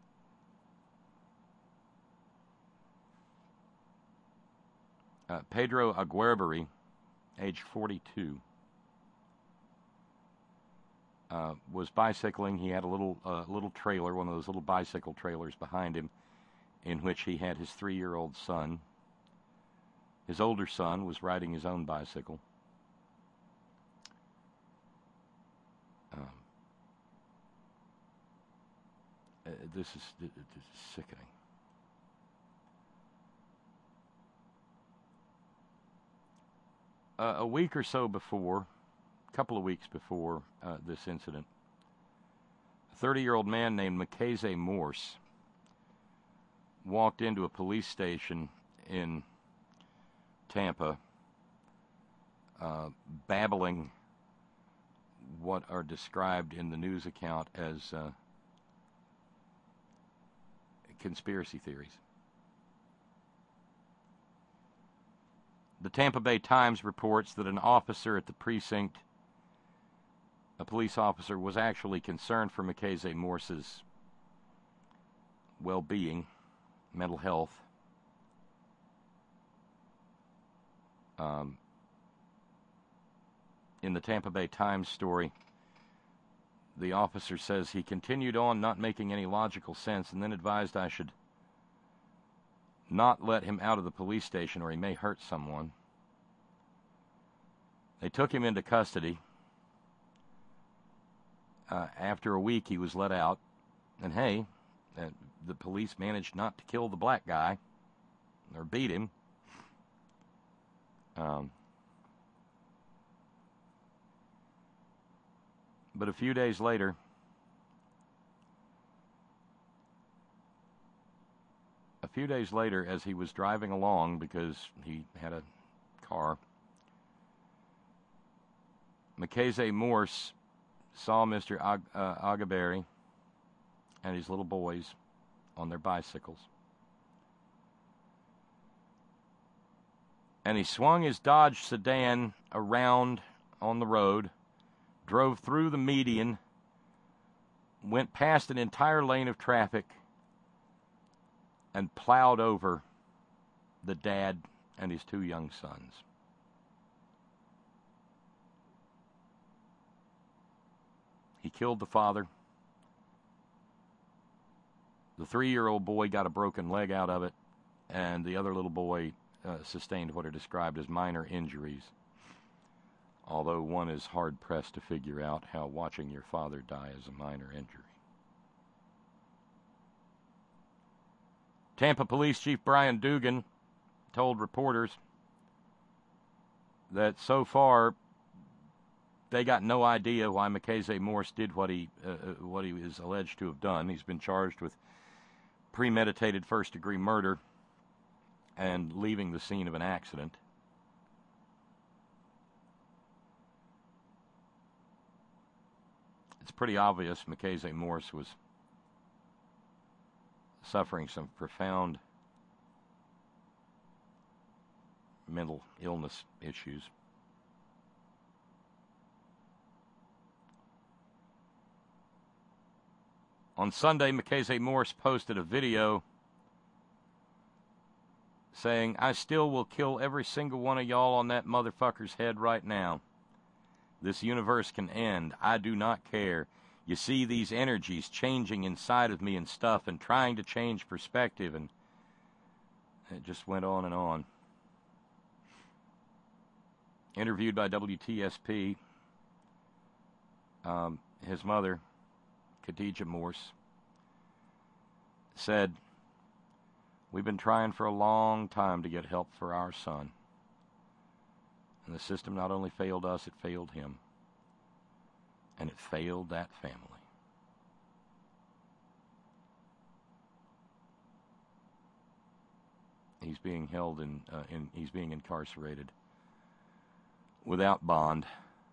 Uh, Pedro Aguirre, age forty-two. Uh, was bicycling. He had a little uh, little trailer, one of those little bicycle trailers behind him, in which he had his three-year-old son. His older son was riding his own bicycle. Um, uh, this is this is sickening. Uh, a week or so before. Couple of weeks before uh, this incident, a thirty-year-old man named Makaze Morse walked into a police station in Tampa, uh, babbling what are described in the news account as uh, conspiracy theories. The Tampa Bay Times reports that an officer at the precinct, a police officer, was actually concerned for Makaze Morse's well-being, mental health. Um, in the Tampa Bay Times story, the officer says he continued on not making any logical sense and then advised I should not let him out of the police station or he may hurt someone. They took him into custody. Uh, after a week, he was let out. And hey, uh, the police managed not to kill the black guy or beat him. Um, but a few days later, a few days later, as he was driving along, because he had a car. Mackenzie Morse saw Mister Ag- uh, Agaberry and his little boys on their bicycles. And he swung his Dodge sedan around on the road, drove through the median, went past an entire lane of traffic, and plowed over the dad and his two young sons. He killed the father. The three-year-old boy got a broken leg out of it, and the other little boy uh, sustained what are described as minor injuries, although one is hard-pressed to figure out how watching your father die is a minor injury. Tampa Police Chief Brian Dugan told reporters that so far they got no idea why Mackenzie Morse did what he uh, what he is alleged to have done. He's been charged with premeditated first-degree murder and leaving the scene of an accident. It's pretty obvious Mackenzie Morse was suffering some profound mental illness issues. On Sunday, Mackenzie Morse posted a video saying, "I still will kill every single one of y'all on that motherfucker's head right now. This universe can end. I do not care. You see these energies changing inside of me and stuff and trying to change perspective." And it just went on and on. Interviewed by W T S P, um, his mother, Khadijah Morse, said, "We've been trying for a long time to get help for our son. And the system not only failed us, it failed him. And it failed that family." He's being held in, uh, in he's being incarcerated without bond.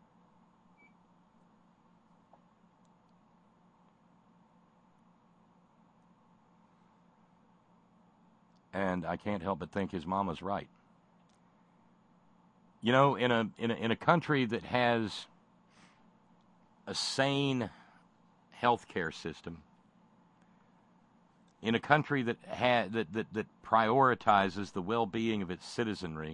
And I can't help but think his mama's right. You know, in a in a in a country that has a sane healthcare system, in a country that ha- that, that that prioritizes the well-being of its citizenry,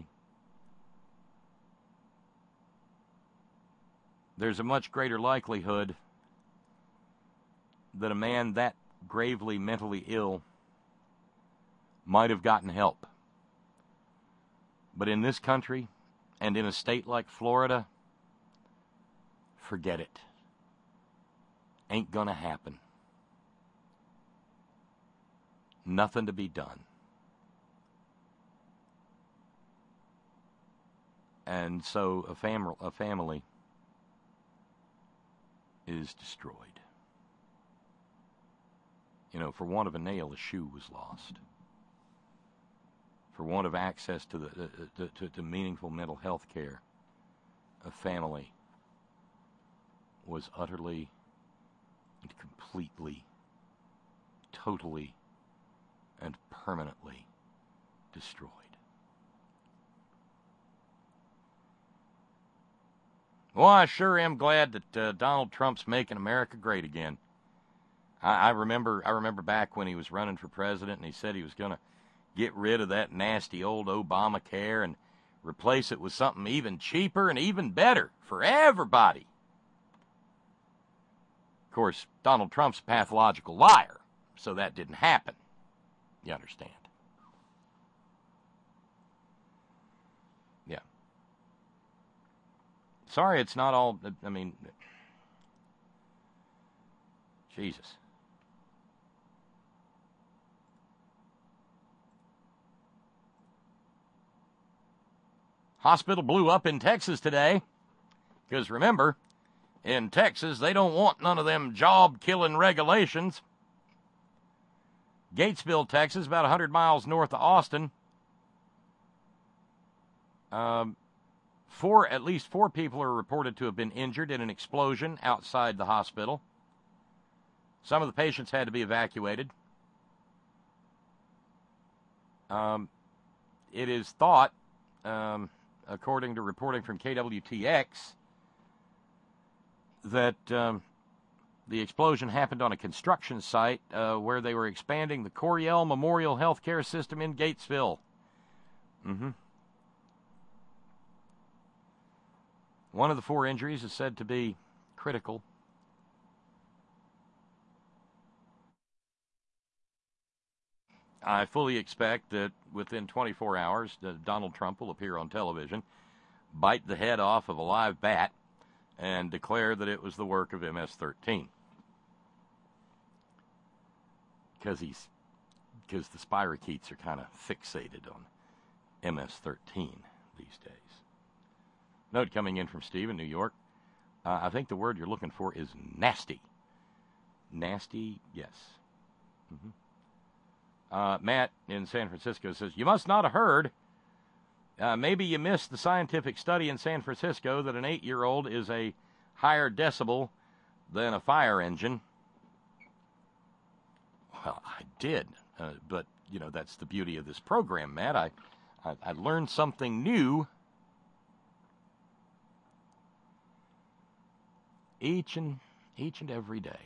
there's a much greater likelihood that a man that gravely mentally ill might have gotten help. But in this country, and in a state like Florida, forget it. Ain't gonna happen. Nothing to be done. And so a, fam- a family is destroyed. You know, for want of a nail, a shoe was lost. For want of access to the uh, to, to meaningful mental health care, a family was utterly and completely, totally, and permanently destroyed. Well, I sure am glad that uh, Donald Trump's making America great again. I, I remember I remember back when he was running for president and he said he was going to get rid of that nasty old Obamacare and replace it with something even cheaper and even better for everybody. Of course, Donald Trump's a pathological liar, so that didn't happen. You understand? Yeah. Sorry, it's not all, I mean, Jesus. Hospital blew up in Texas today, because remember, in Texas, they don't want none of them job-killing regulations. Gatesville, Texas, about one hundred miles north of Austin. Um, four, at least four people are reported to have been injured in an explosion outside the hospital. Some of the patients had to be evacuated. Um, it is thought, um, according to reporting from K W T X, that um, the explosion happened on a construction site uh, where they were expanding the Coryell Memorial Healthcare System in Gatesville. Mm-hmm. One of the four injuries is said to be critical. I fully expect that within twenty-four hours, uh, Donald Trump will appear on television, bite the head off of a live bat, and declare that it was the work of M S thirteen. Because he's, because the spirochetes are kind of fixated on M S thirteen these days. Note coming in from Steve in New York. Uh, I think the word you're looking for is nasty. Nasty, yes. Mm-hmm. Uh, Matt in San Francisco says, you must not have heard. Uh, maybe you missed the scientific study in San Francisco that an eight-year-old is a higher decibel than a fire engine. Well, I did, uh, but, you know, that's the beauty of this program, Matt. I, I, I learned something new each and each and every day.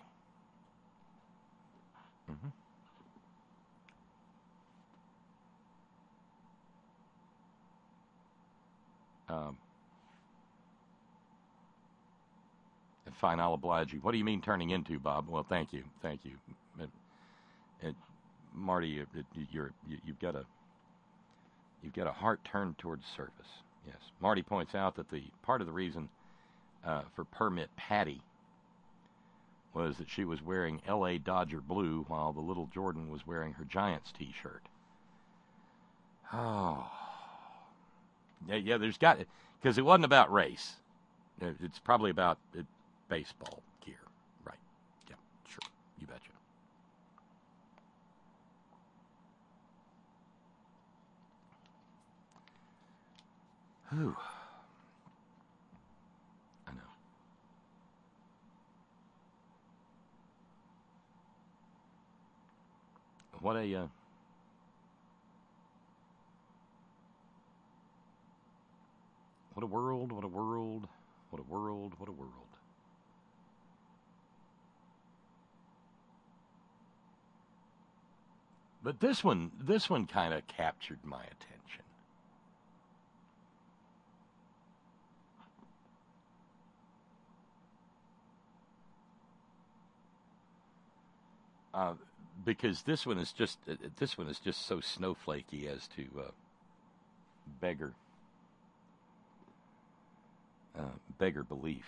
Mm-hmm. Um, fine, I'll oblige you. What do you mean turning into, Bob? Well, thank you, thank you, it, it, Marty. It, it, you're you, you've got a you've got a heart turned towards service. Yes, Marty points out that the part of the reason uh, for Permit Patty was that she was wearing L A Dodger blue while the little Jordan was wearing her Giants T-shirt. Oh. Yeah, yeah, there's got, because it wasn't about race. It's probably about uh, baseball gear. Right. Yeah, sure. You betcha. Whew. I know. What a... Uh, What a world, what a world, what a world, what a world. But this one, this one kind of captured my attention. Uh, because this one is just, uh, this one is just so snowflakey as to uh, beggar. Uh, beggar belief.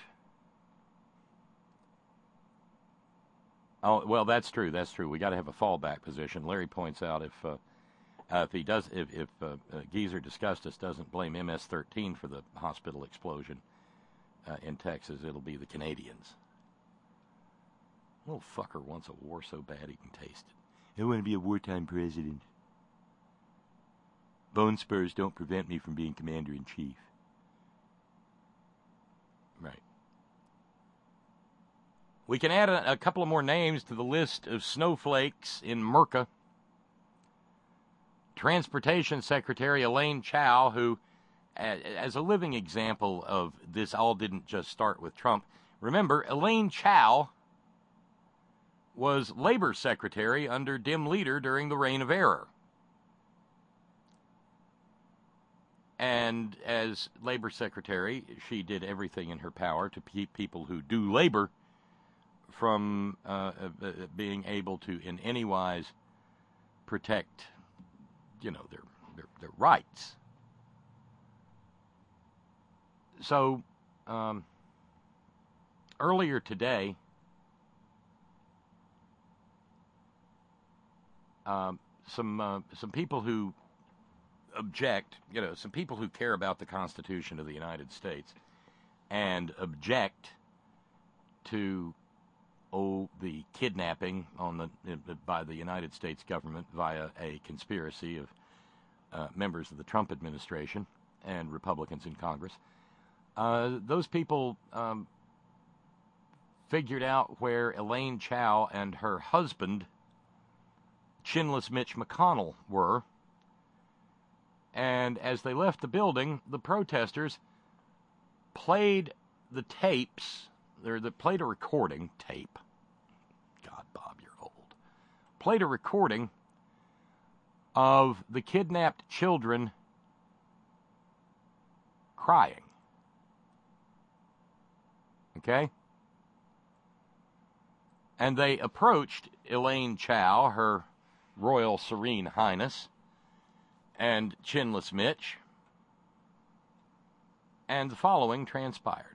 Oh, well, that's true. That's true. We got to have a fallback position. Larry points out if uh, uh, if he does, if, if uh, uh, Geezer Disgustus doesn't blame M S thirteen for the hospital explosion uh, in Texas, it'll be the Canadians. Little fucker wants a war so bad he can taste it. I want to be a wartime president. Bone spurs don't prevent me from being commander-in-chief. Right. We can add a, a couple of more names to the list of snowflakes in Merca. Transportation Secretary Elaine Chao, who, as a living example of this all didn't just start with Trump. Remember, Elaine Chao was Labor Secretary under Dim Leader during the Reign of Error. And as Labor Secretary, she did everything in her power to keep people who do labor from uh, uh, being able to, in any wise, protect, you know, their, their, their rights. So, um, earlier today, um, some uh, some people who object, you know, some people who care about the Constitution of the United States and object to, oh, the kidnapping on the by the United States government via a conspiracy of uh, members of the Trump administration, and Republicans in Congress. Uh, those people um, figured out where Elaine Chao and her husband, Chinless Mitch McConnell, were. And as they left the building, the protesters played the tapes, or they played a recording tape. God, Bob, you're old. Played a recording of the kidnapped children crying. Okay? And they approached Elaine Chao, her Royal Serene Highness, and Chinless Mitch, and the following transpired.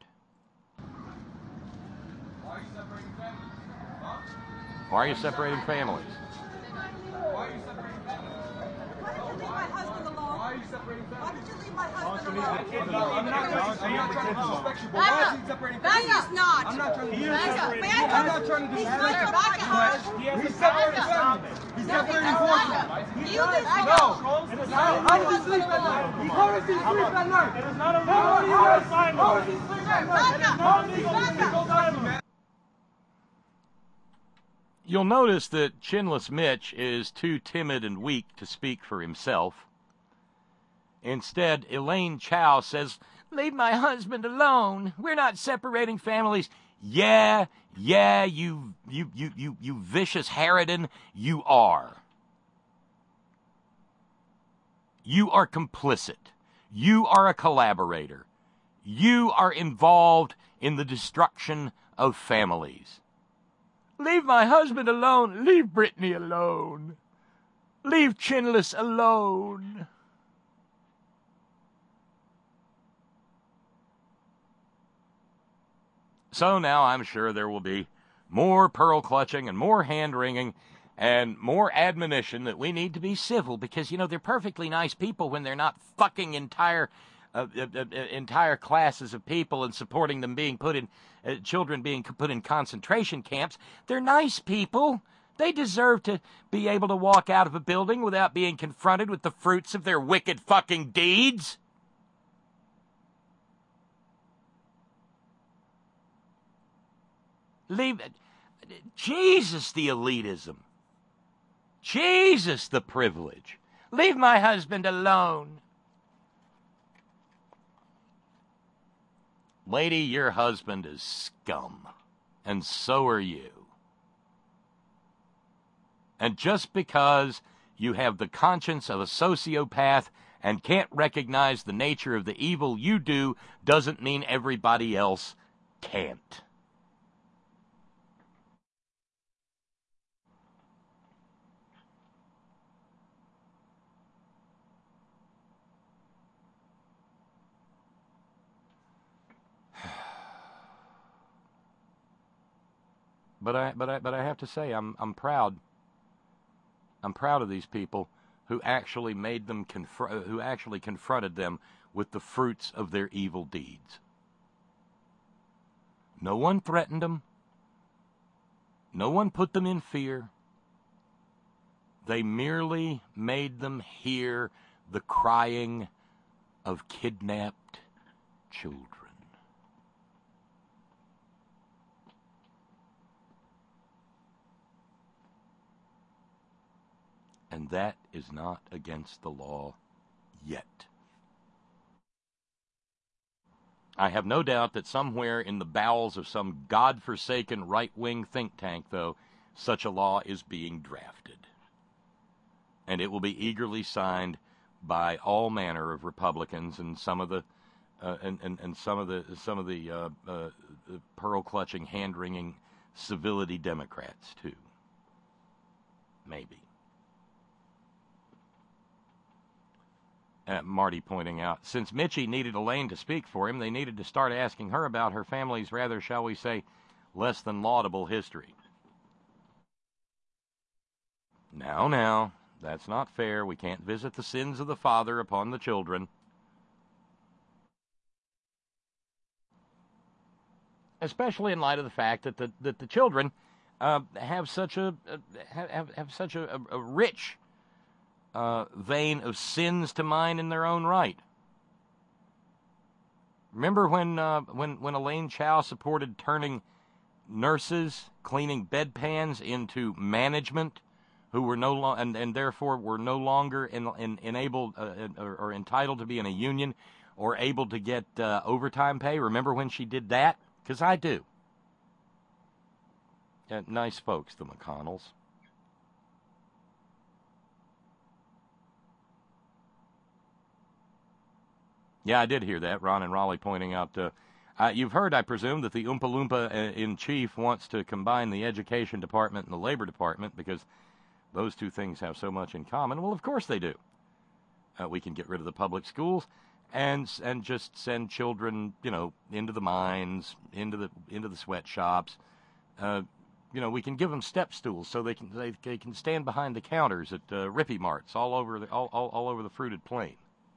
Why are you separating families? Huh? Why are you separating families? Why are you separating families? Why did you leave my husband alone? Why are you separating Why families? did you leave my husband I'm alone? not, I'm not, I'm not trying to disrespect you, but Back why is up. he separating Back families? up. He's not. I'm not trying to Back up. disrespect Back you. up. I'm not trying to He's disrespect not. you. Back up. He's separating families. He's separating forces. You did No. How, how does he sleep at night? How does he sleep at night? It is not a legal assignment. How does he sleep at night? It is not a legal assignment. You'll notice that Chinless Mitch is too timid and weak to speak for himself. Instead, Elaine Chao says, "Leave my husband alone. We're not separating families." Yeah, yeah, you, you, you, you, you vicious harridan, you are. You are complicit. You are a collaborator. You are involved in the destruction of families. Leave my husband alone. Leave Brittany alone. Leave Chinless alone. So now I'm sure there will be more pearl clutching and more hand wringing and more admonition that we need to be civil because, you know, they're perfectly nice people when they're not fucking entire uh, uh, uh, entire classes of people and supporting them being put in, uh, children being put in concentration camps. They're nice people. They deserve to be able to walk out of a building without being confronted with the fruits of their wicked fucking deeds. Leave it. Jesus, the elitism. Jesus, the privilege. Leave my husband alone. Lady, your husband is scum, and so are you. And just because you have the conscience of a sociopath and can't recognize the nature of the evil you do doesn't mean everybody else can't. But I, but I, but I have to say, I'm, I'm proud. I'm proud of these people who actually made them, confr- who actually confronted them with the fruits of their evil deeds. No one threatened them. No one put them in fear. They merely made them hear the crying of kidnapped children. And that is not against the law yet. I have no doubt that somewhere in the bowels of some godforsaken right-wing think tank, though, such a law is being drafted. And it will be eagerly signed by all manner of Republicans and some of the uh, and, and, and some of the some of the uh, uh, pearl-clutching, hand-wringing civility Democrats too. Maybe. Uh, Marty pointing out, since Mitchie needed Elaine to speak for him, they needed to start asking her about her family's rather, shall we say, less than laudable history. Now, now, that's not fair. We can't visit the sins of the father upon the children. Especially in light of the fact that the that the children uh, have such a uh, have have such a, a, a rich Uh, vein of sins to mine in their own right. Remember when uh, when when Elaine Chao supported turning nurses cleaning bedpans into management, who were no lo- and and therefore were no longer in, in, enabled uh, or, or entitled to be in a union or able to get uh, overtime pay? Remember when she did that? Because I do. Yeah, nice folks, the McConnells. Yeah, I did hear that. Ron and Raleigh pointing out. Uh, uh, you've heard, I presume, that the Oompa Loompa uh, in chief wants to combine the Education Department and the Labor Department because those two things have so much in common. Well, of course they do. Uh, we can get rid of the public schools and and just send children, you know, into the mines, into the into the sweatshops. Uh, you know, we can give them step stools so they can they, they can stand behind the counters at uh, Rippy Marts all over the all, all, all over the fruited plain.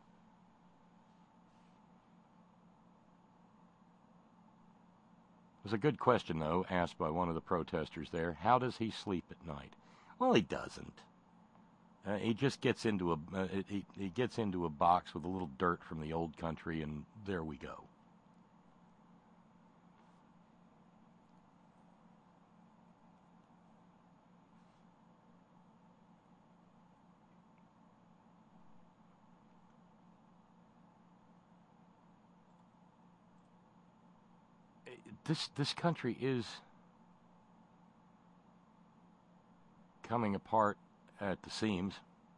It was a good question, though, asked by one of the protesters there. How does he sleep at night? Well, he doesn't. Uh, he just gets into a uh, he he gets into a box with a little dirt from the old country, and there we go. This this country is coming apart at the seams.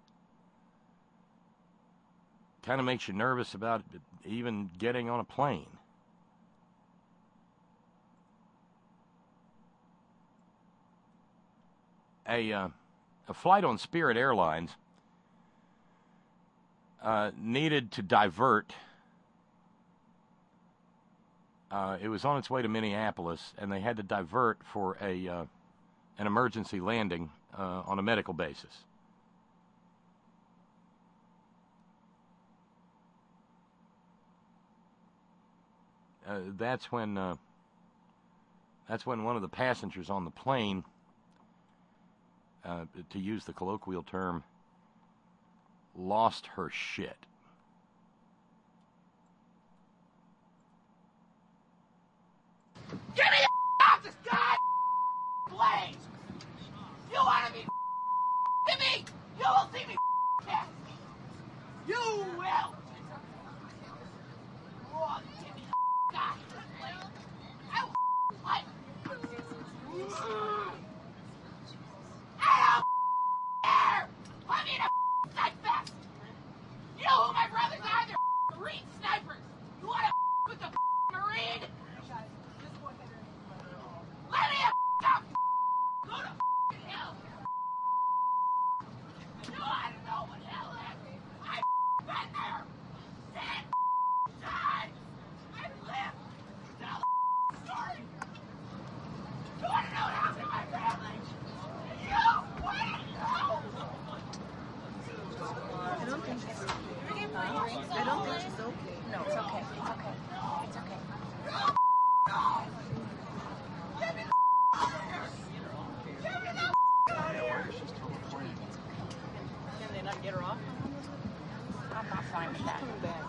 Kind of makes you nervous about even getting on a plane. A uh, a flight on Spirit Airlines uh, needed to divert. Uh, it was on its way to Minneapolis, and they had to divert for a uh, an emergency landing uh, on a medical basis. Uh, that's when uh, that's when one of the passengers on the plane, uh, to use the colloquial term, lost her shit. Get me the off this god plane! You wanna be to me? You will see me test me. You will. Oh, get me the off this plane. I will fight. I don't care. Put me in a snipe fest. You know who my brothers are? They're Marine snipers. You wanna with the Marine? Let me up! Go to hell! You ought to know what hell is! I've been there! Ten times! I've lived to tell the story! You want to know what happened to my family? You want to know? I don't think it's okay. I don't think it's okay. No, it's okay. It's okay. It's okay. No! Give me the Give me the Can they not get her off? I'm not fine with that.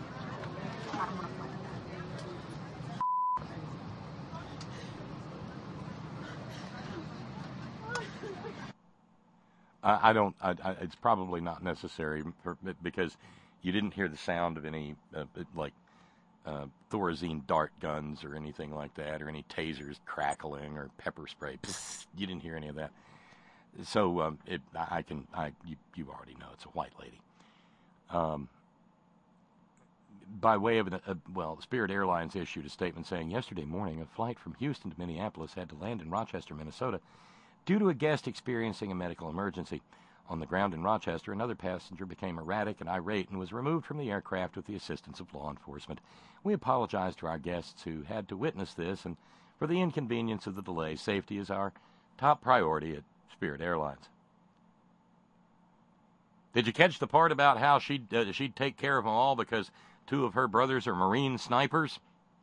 I, I don't. I, I, it's probably not necessary for, because you didn't hear the sound of any uh, like uh, Thorazine dart guns or anything like that, or any tasers crackling or pepper spray. Psst, you didn't hear any of that. So um, it, I can. I you, you already know it's a white lady. Um, by way of an, uh, well, Spirit Airlines issued a statement saying yesterday morning a flight from Houston to Minneapolis had to land in Rochester, Minnesota, due to a guest experiencing a medical emergency. On the ground in Rochester, another passenger became erratic and irate and was removed from the aircraft with the assistance of law enforcement. We apologize to our guests who had to witness this, and for the inconvenience of the delay, safety is our top priority at Spirit Airlines. Did you catch the part about how she'd, uh, she'd take care of them all because two of her brothers are Marine snipers?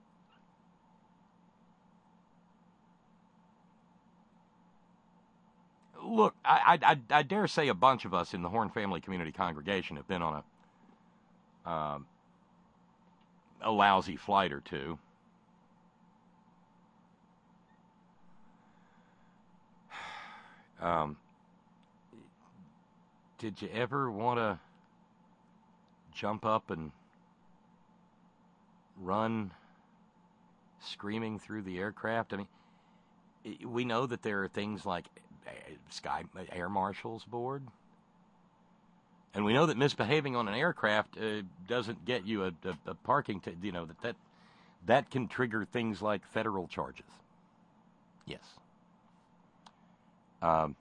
Look, I, I, I dare say a bunch of us in the Horn Family Community Congregation have been on a um, a lousy flight or two. Um, did you ever want to jump up and run screaming through the aircraft? I mean, we know that there are things like sky air marshals aboard, and we know that misbehaving on an aircraft uh, doesn't get you a, a, a parking t- you know that, that that can trigger things like federal charges. Yes. Um,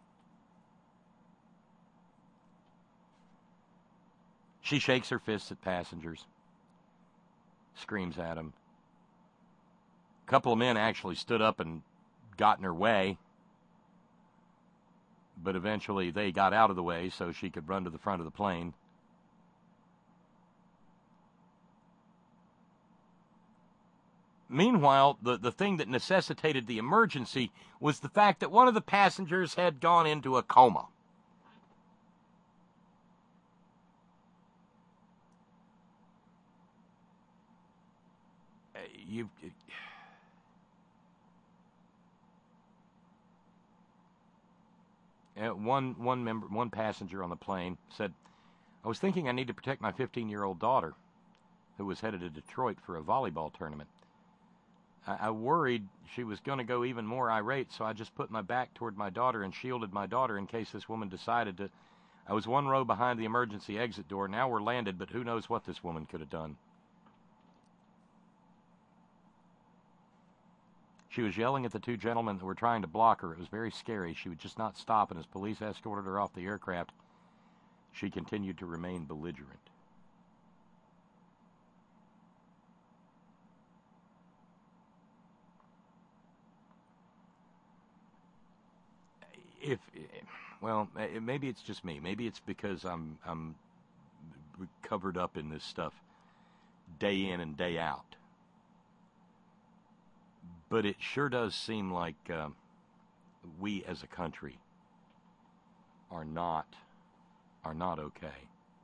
she shakes her fists at passengers, screams at them. A couple of men actually stood up and got in her way, but eventually they got out of the way so she could run to the front of the plane. Meanwhile, the, the thing that necessitated the emergency was the fact that one of the passengers had gone into a coma. Uh, you, uh, one one member, one passenger on the plane said, "I was thinking I need to protect my fifteen-year-old daughter, who was headed to Detroit for a volleyball tournament. I worried she was going to go even more irate, so I just put my back toward my daughter and shielded my daughter in case this woman decided to. I was one row behind the emergency exit door. Now we're landed, but who knows what this woman could have done." She was yelling at the two gentlemen that were trying to block her. It was very scary. She would just not stop, and as police escorted her off the aircraft, she continued to remain belligerent. If, well, maybe it's just me. Maybe it's because I'm I'm covered up in this stuff day in and day out. But it sure does seem like uh, we as a country are not are not okay.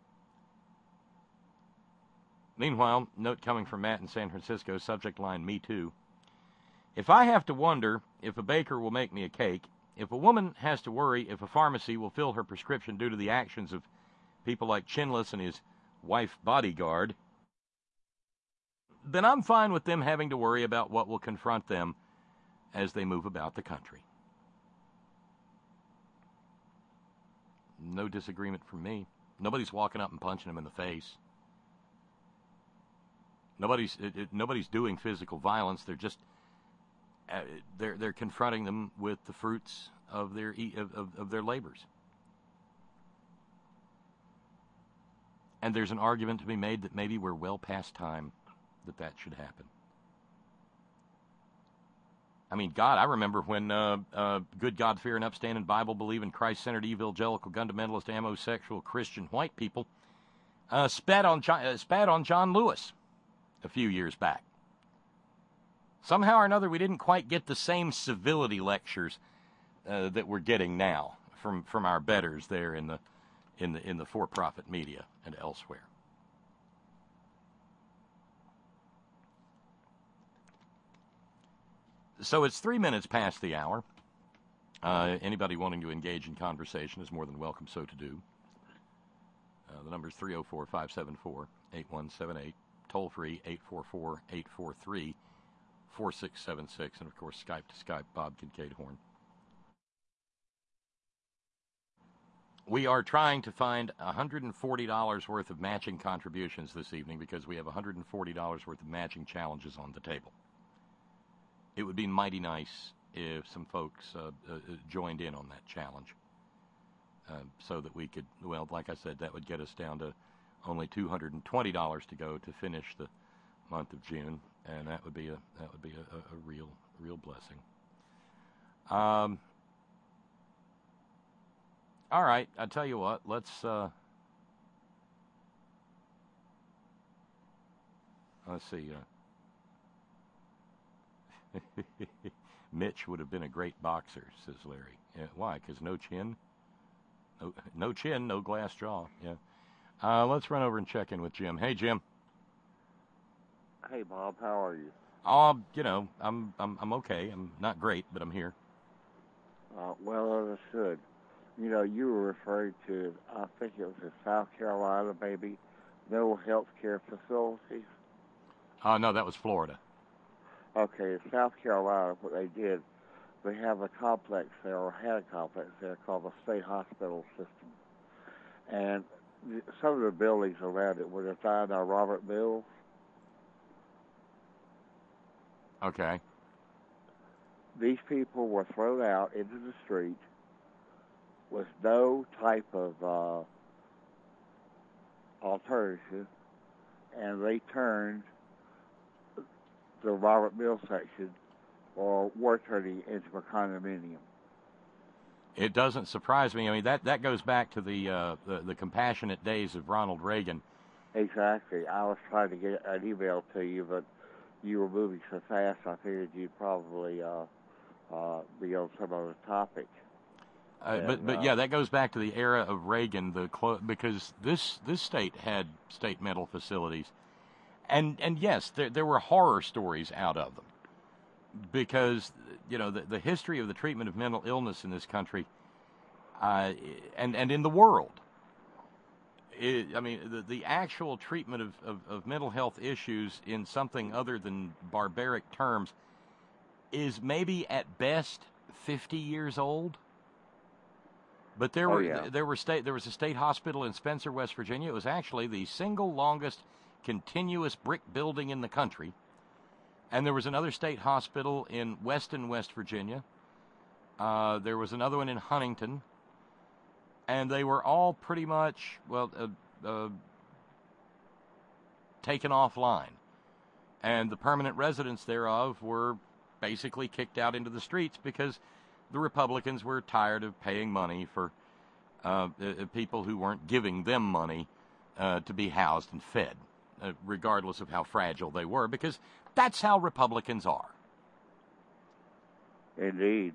Meanwhile, note coming from Matt in San Francisco, subject line, "Me too. If I have to wonder if a baker will make me a cake, if a woman has to worry if a pharmacy will fill her prescription due to the actions of people like Chinless and his wife bodyguard, then I'm fine with them having to worry about what will confront them as they move about the country." No disagreement from me. Nobody's walking up and punching them in the face. Nobody's it, it, nobody's doing physical violence. They're just Uh, they're they're confronting them with the fruits of their of, of, of their labors. And there's an argument to be made that maybe we're well past time that that should happen. I mean, God, I remember when uh, uh, good God fearing, upstanding, Bible believing, Christ-centered, evangelical, fundamentalist, homosexual, Christian white people uh, spat on John, uh, spat on John Lewis a few years back. Somehow or another, we didn't quite get the same civility lectures uh, that we're getting now from, from our betters there in the in the in the for-profit media and elsewhere. So it's three minutes past the hour. Uh, anybody wanting to engage in conversation is more than welcome so to do. Uh, the number is three oh four, five seven four, eight one seven eight. Toll free eight four four, eight four three, four six seven six, and of course Skype to Skype, Bob Kincaid Horn. We are trying to find one hundred forty dollars worth of matching contributions this evening because we have one hundred forty dollars worth of matching challenges on the table. It would be mighty nice if some folks uh, uh, joined in on that challenge uh, so that we could, well, like I said, that would get us down to only two hundred twenty dollars to go to finish the month of June, and that would be a that would be a, a real real blessing. Um. All right, I tell you what, let's uh, let's see. Uh, Mitch would have been a great boxer, says Larry. Yeah, why? Because no chin, no no chin, no glass jaw. Yeah. Uh, let's run over and check in with Jim. Hey, Jim. Hey, Bob, how are you? Um, you know, I'm I'm I'm okay. I'm not great, but I'm here. Uh, well understood. You know, you were referring to, I think it was in South Carolina, maybe, mental health care facilities. Uh, no, that was Florida. Okay, in South Carolina, what they did, they have a complex there, or had a complex there, called the State Hospital System. And th- some of the buildings around it were designed by Robert Mills. Okay. These people were thrown out into the street with no type of uh, alternative, and they turned the Robert Mills section, or were turning into a condominium. It doesn't surprise me. I mean, that, that goes back to the, uh, the the compassionate days of Ronald Reagan. Exactly. I was trying to get an email to you, but you were moving so fast, I figured you'd probably uh, uh, be on some other topic. Uh, and, but but uh, yeah, that goes back to the era of Reagan, the clo- because this this state had state mental facilities, and and yes, there there were horror stories out of them, because you know the the history of the treatment of mental illness in this country, uh, and and in the world. It, I mean, the the actual treatment of, of, of mental health issues in something other than barbaric terms is maybe at best fifty years old. But there Oh, were yeah. there were state there was a state hospital in Spencer, West Virginia. It was actually the single longest continuous brick building in the country. And there was another state hospital in Weston, West Virginia. Uh, there was another one in Huntington. And they were all pretty much, well, uh, uh, taken offline. And the permanent residents thereof were basically kicked out into the streets because the Republicans were tired of paying money for uh, uh, people who weren't giving them money uh, to be housed and fed, uh, regardless of how fragile they were, because that's how Republicans are. Indeed.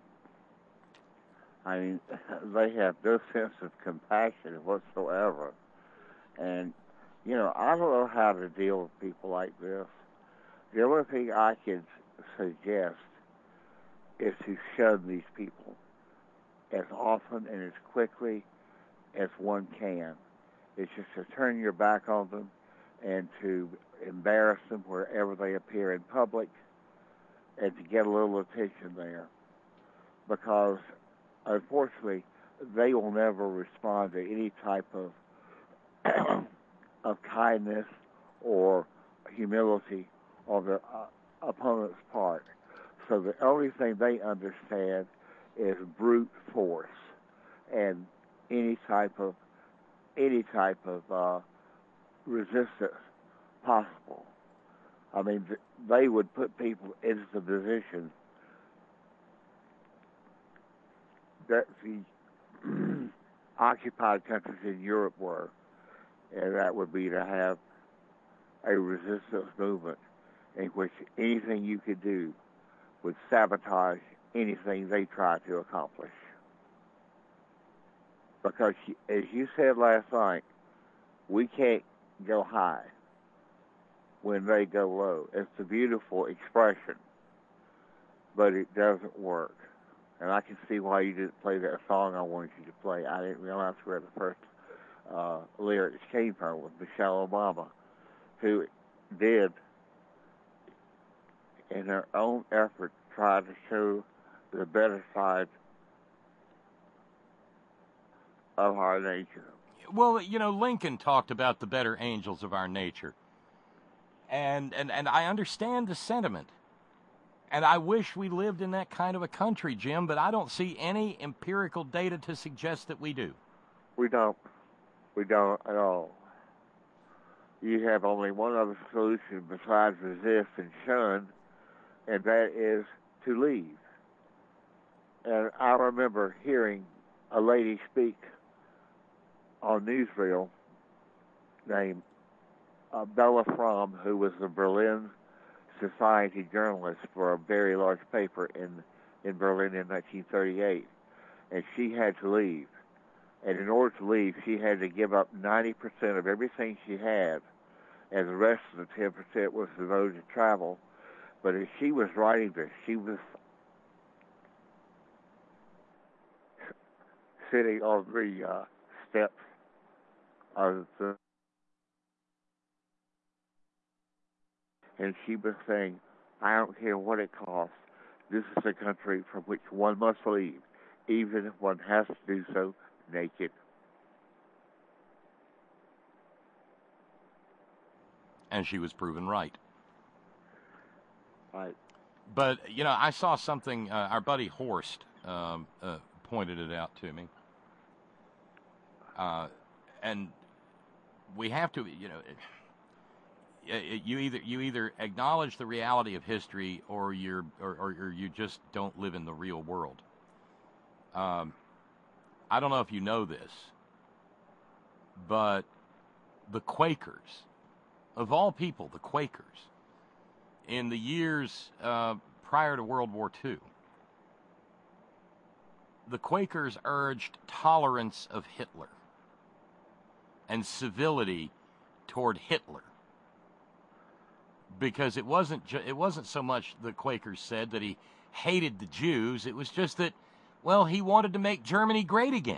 I mean, they have no sense of compassion whatsoever. And, you know, I don't know how to deal with people like this. The only thing I can suggest is to shun these people as often and as quickly as one can. It's just to turn your back on them and to embarrass them wherever they appear in public and to get a little attention there. Because, unfortunately, they will never respond to any type of of kindness or humility on their uh, opponent's part. So the only thing they understand is brute force and any type of any type of uh, resistance possible. I mean, th- they would put people into the position that the occupied countries in Europe were, and that would be to have a resistance movement in which anything you could do would sabotage anything they try to accomplish. Because, as you said last night, we can't go high when they go low. It's a beautiful expression, but it doesn't work. And I can see why you didn't play that song I wanted you to play. I didn't realize where the first uh, lyrics came from with Michelle Obama, who did, in her own effort, try to show the better side of our nature. Well, you know, Lincoln talked about the better angels of our nature. And, and, and I understand the sentiment. And I wish we lived in that kind of a country, Jim, but I don't see any empirical data to suggest that we do. We don't. We don't at all. You have only one other solution besides resist and shun, and that is to leave. And I remember hearing a lady speak on newsreel named uh, Bella Fromm, who was the Berlin Society journalist for a very large paper in in Berlin in nineteen thirty-eight, and she had to leave. And in order to leave, she had to give up ninety percent of everything she had and the rest of the ten percent was devoted to travel. But as she was writing this, she was sitting on the uh, steps of the, and she was saying, I don't care what it costs. This is a country from which one must leave, even if one has to do so naked. And she was proven right. Right. But, you know, I saw something, uh, our buddy Horst um, uh, pointed it out to me. Uh, and we have to, you know, it, you either you either acknowledge the reality of history, or you're or, or, or you just don't live in the real world. Um, I don't know if you know this, but the Quakers, of all people, the Quakers, in the years uh, prior to World War Two, the Quakers urged tolerance of Hitler and civility toward Hitler, because it wasn't ju- it wasn't so much the Quakers said that he hated the Jews. It was just that, well, he wanted to make Germany great again.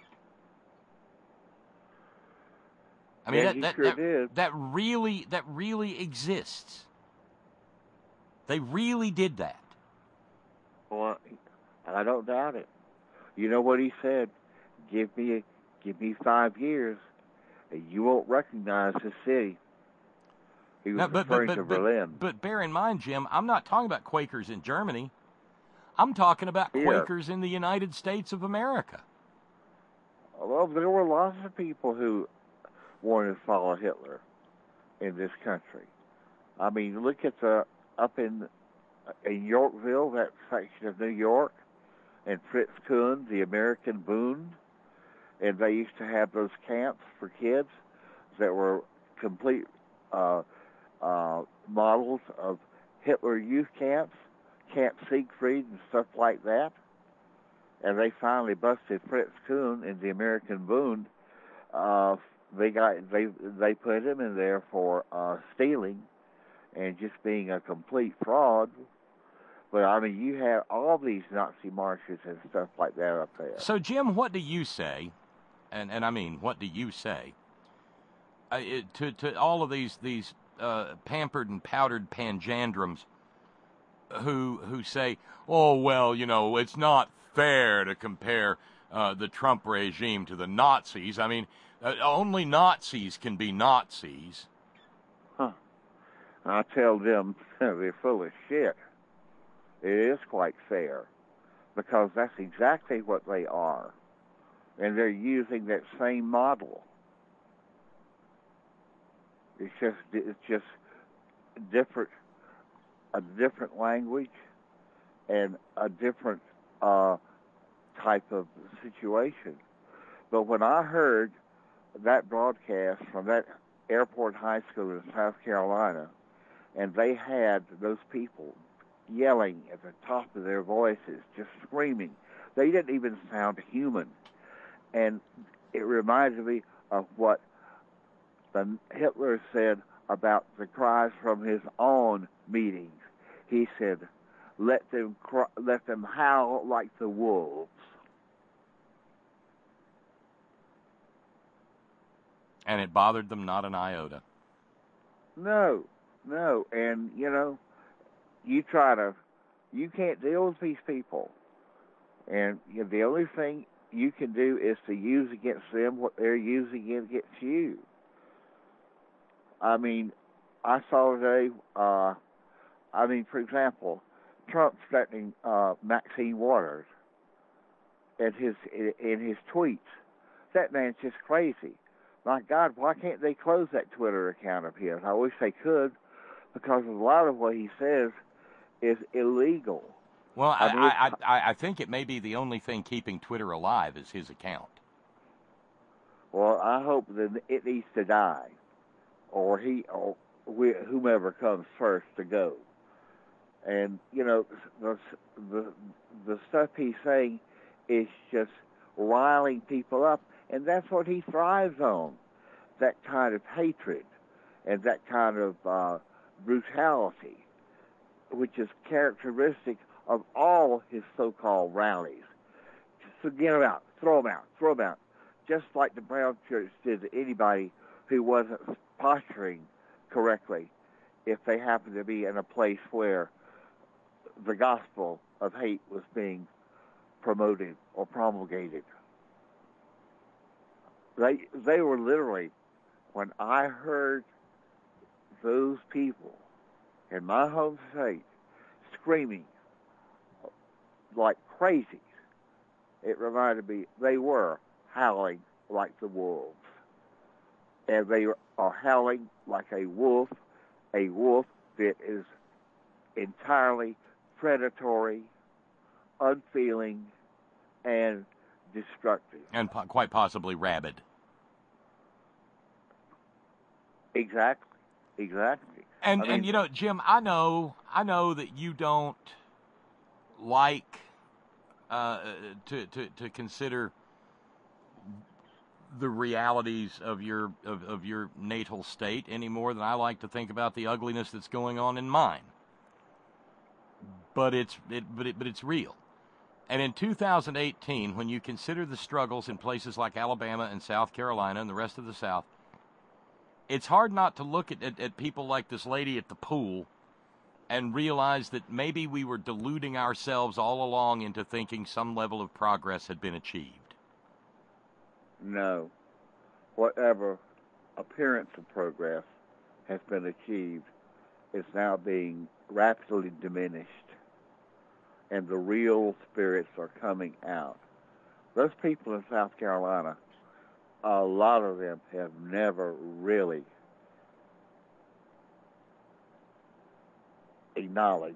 I mean, Yeah, that he that, sure that, did. that really that really exists. They really did that. Well, I don't doubt it. You know what he said? Give me a, give me five years, and you won't recognize the city. He was Now, but, referring but, to but, Berlin. But, but bear in mind, Jim, I'm not talking about Quakers in Germany. I'm talking about Here. Quakers in the United States of America. Well, there were lots of people who wanted to follow Hitler in this country. I mean, look at the up in in Yorkville, that section of New York, and Fritz Kuhn, the American Boone, and they used to have those camps for kids that were complete uh, uh, models of Hitler youth camps, Camp Siegfried and stuff like that. And they finally busted Fritz Kuhn in the American Boone. Uh, they got they they put him in there for uh, stealing and just being a complete fraud. But I mean, you have all these Nazi marches and stuff like that up there. So, Jim, what do you say? And and I mean, what do you say uh, it, to to all of these these uh, pampered and powdered panjandrums who who say, oh well, you know, it's not fair to compare uh, the Trump regime to the Nazis. I mean, uh, only Nazis can be Nazis. Huh. I tell them they're full of shit. It is quite fair, because that's exactly what they are. And they're using that same model. It's just it's just different, a different language and a different uh, type of situation. But when I heard that broadcast from that airport high school in South Carolina, and they had those people yelling at the top of their voices, just screaming. They didn't even sound human. And it reminded me of what the Hitler said about the cries from his own meetings. He said, let them cry, let them howl like the wolves. And it bothered them not an iota. No, no. And, you know, you try to, you can't deal with these people. And you know, the only thing you can do is to use against them what they're using against you. I mean, I saw today, uh, I mean, for example, Trump threatening uh, Maxine Waters in his, in his tweets. That man's just crazy. My God, why can't they close that Twitter account of his? I wish they could, because a lot of what he says is illegal. Well, I, I, mean, I, I, I think it may be the only thing keeping Twitter alive is his account. Well, I hope that it needs to die, or he, or whomever comes first to go. And you know, the the the stuff he's saying is just riling people up, and that's what he thrives on, that kind of hatred. and that kind of uh, brutality, which is characteristic of all his so-called rallies. Just get them out, throw them out, throw them out, just like the Brown Church did to anybody who wasn't posturing correctly if they happened to be in a place where the gospel of hate was being promoted or promulgated. They they were literally, when I heard those people in my home state screaming like crazy, it reminded me they were howling like the wolves. And they are howling like a wolf, a wolf that is entirely predatory, unfeeling, and destructive. And po- quite possibly rabid. Exactly. Exactly. And I mean, and you know, Jim, I know I know that you don't like uh, to, to to consider the realities of your of, of your natal state any more than I like to think about the ugliness that's going on in mine. But it's it but it but it's real. And in two thousand eighteen, when you consider the struggles in places like Alabama and South Carolina and the rest of the South, it's hard not to look at, at, at people like this lady at the pool and realize that maybe we were deluding ourselves all along into thinking some level of progress had been achieved. No. Whatever appearance of progress has been achieved is now being rapidly diminished, and the real spirits are coming out. Those people in South Carolina, a lot of them have never really acknowledged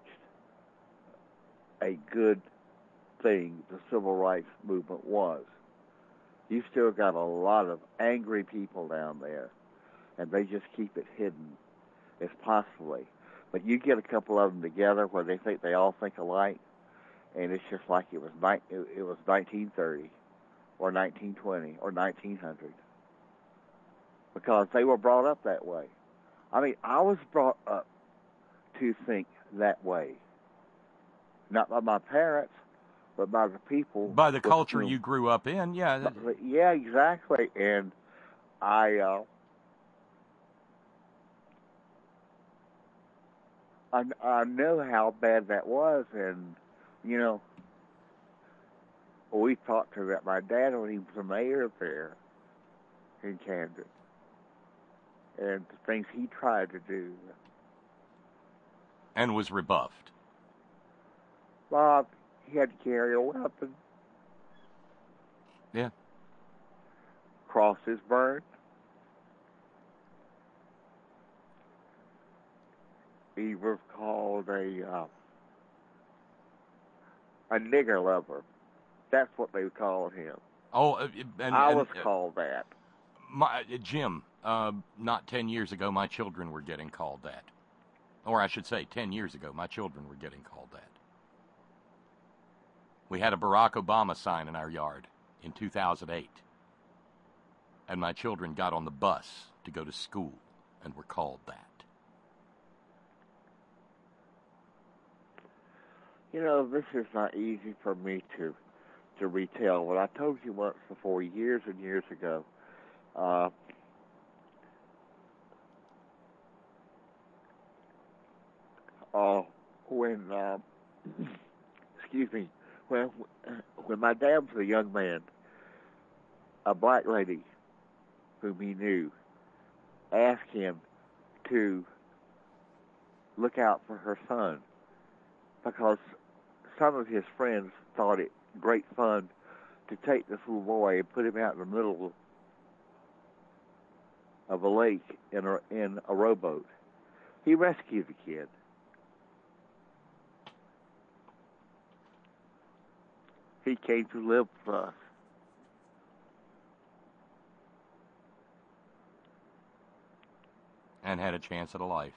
a good thing the civil rights movement was. You still got a lot of angry people down there, and they just keep it hidden as possibly. But you get a couple of them together where they think they all think alike, and it's just like it was ni- it was nineteen thirty or nineteen twenty or nineteen hundred, because they were brought up that way. I mean, I was brought up to think that way, not by my parents, but by the people. By the culture whom, you grew up in, yeah. Yeah, exactly. And I, uh, I, I know how bad that was, and, you know, we talked to that, my dad when he was the mayor there in Camden, and the things he tried to do. And was rebuffed. Bob, he had to carry a weapon. Yeah. Crosses burned. He was called a uh, a nigger lover. That's what they called him. Oh, and, I and, was uh, called that. My, uh, Jim, uh, not ten years ago, my children were getting called that. Or I should say, ten years ago, my children were getting called that. We had a Barack Obama sign in our yard in two thousand eight. And my children got on the bus to go to school and were called that. You know, this is not easy for me to to retell. What I told you once before, years and years ago, uh, uh, when, uh, excuse me, when when my dad was a young man, a black lady whom he knew asked him to look out for her son, because some of his friends thought it great fun to take this little boy and put him out in the middle of a lake in a, in a rowboat. He rescued the kid. He came to live with us. And had a chance at a life.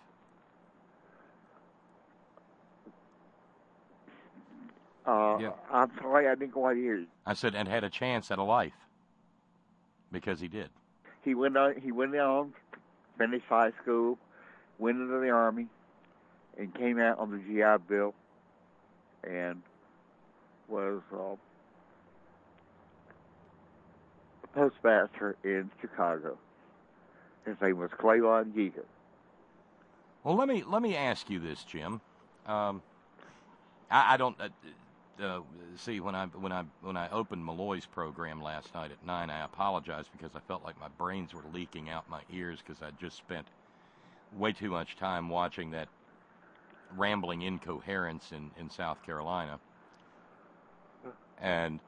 Uh, Yeah. I'm sorry, I didn't quite hear you. I said, and had a chance at a life. Because he did. He went on. He went on finished high school, went into the Army, and came out on the G I Bill, and was uh, a postmaster in Chicago. His name was Claylon Giger. Well, let me let me ask you this, Jim. Um, I, I don't uh, uh, see when I when I when I opened Malloy's program last night at nine. I apologized because I felt like my brains were leaking out my ears because I just spent way too much time watching that rambling incoherence in, in South Carolina. And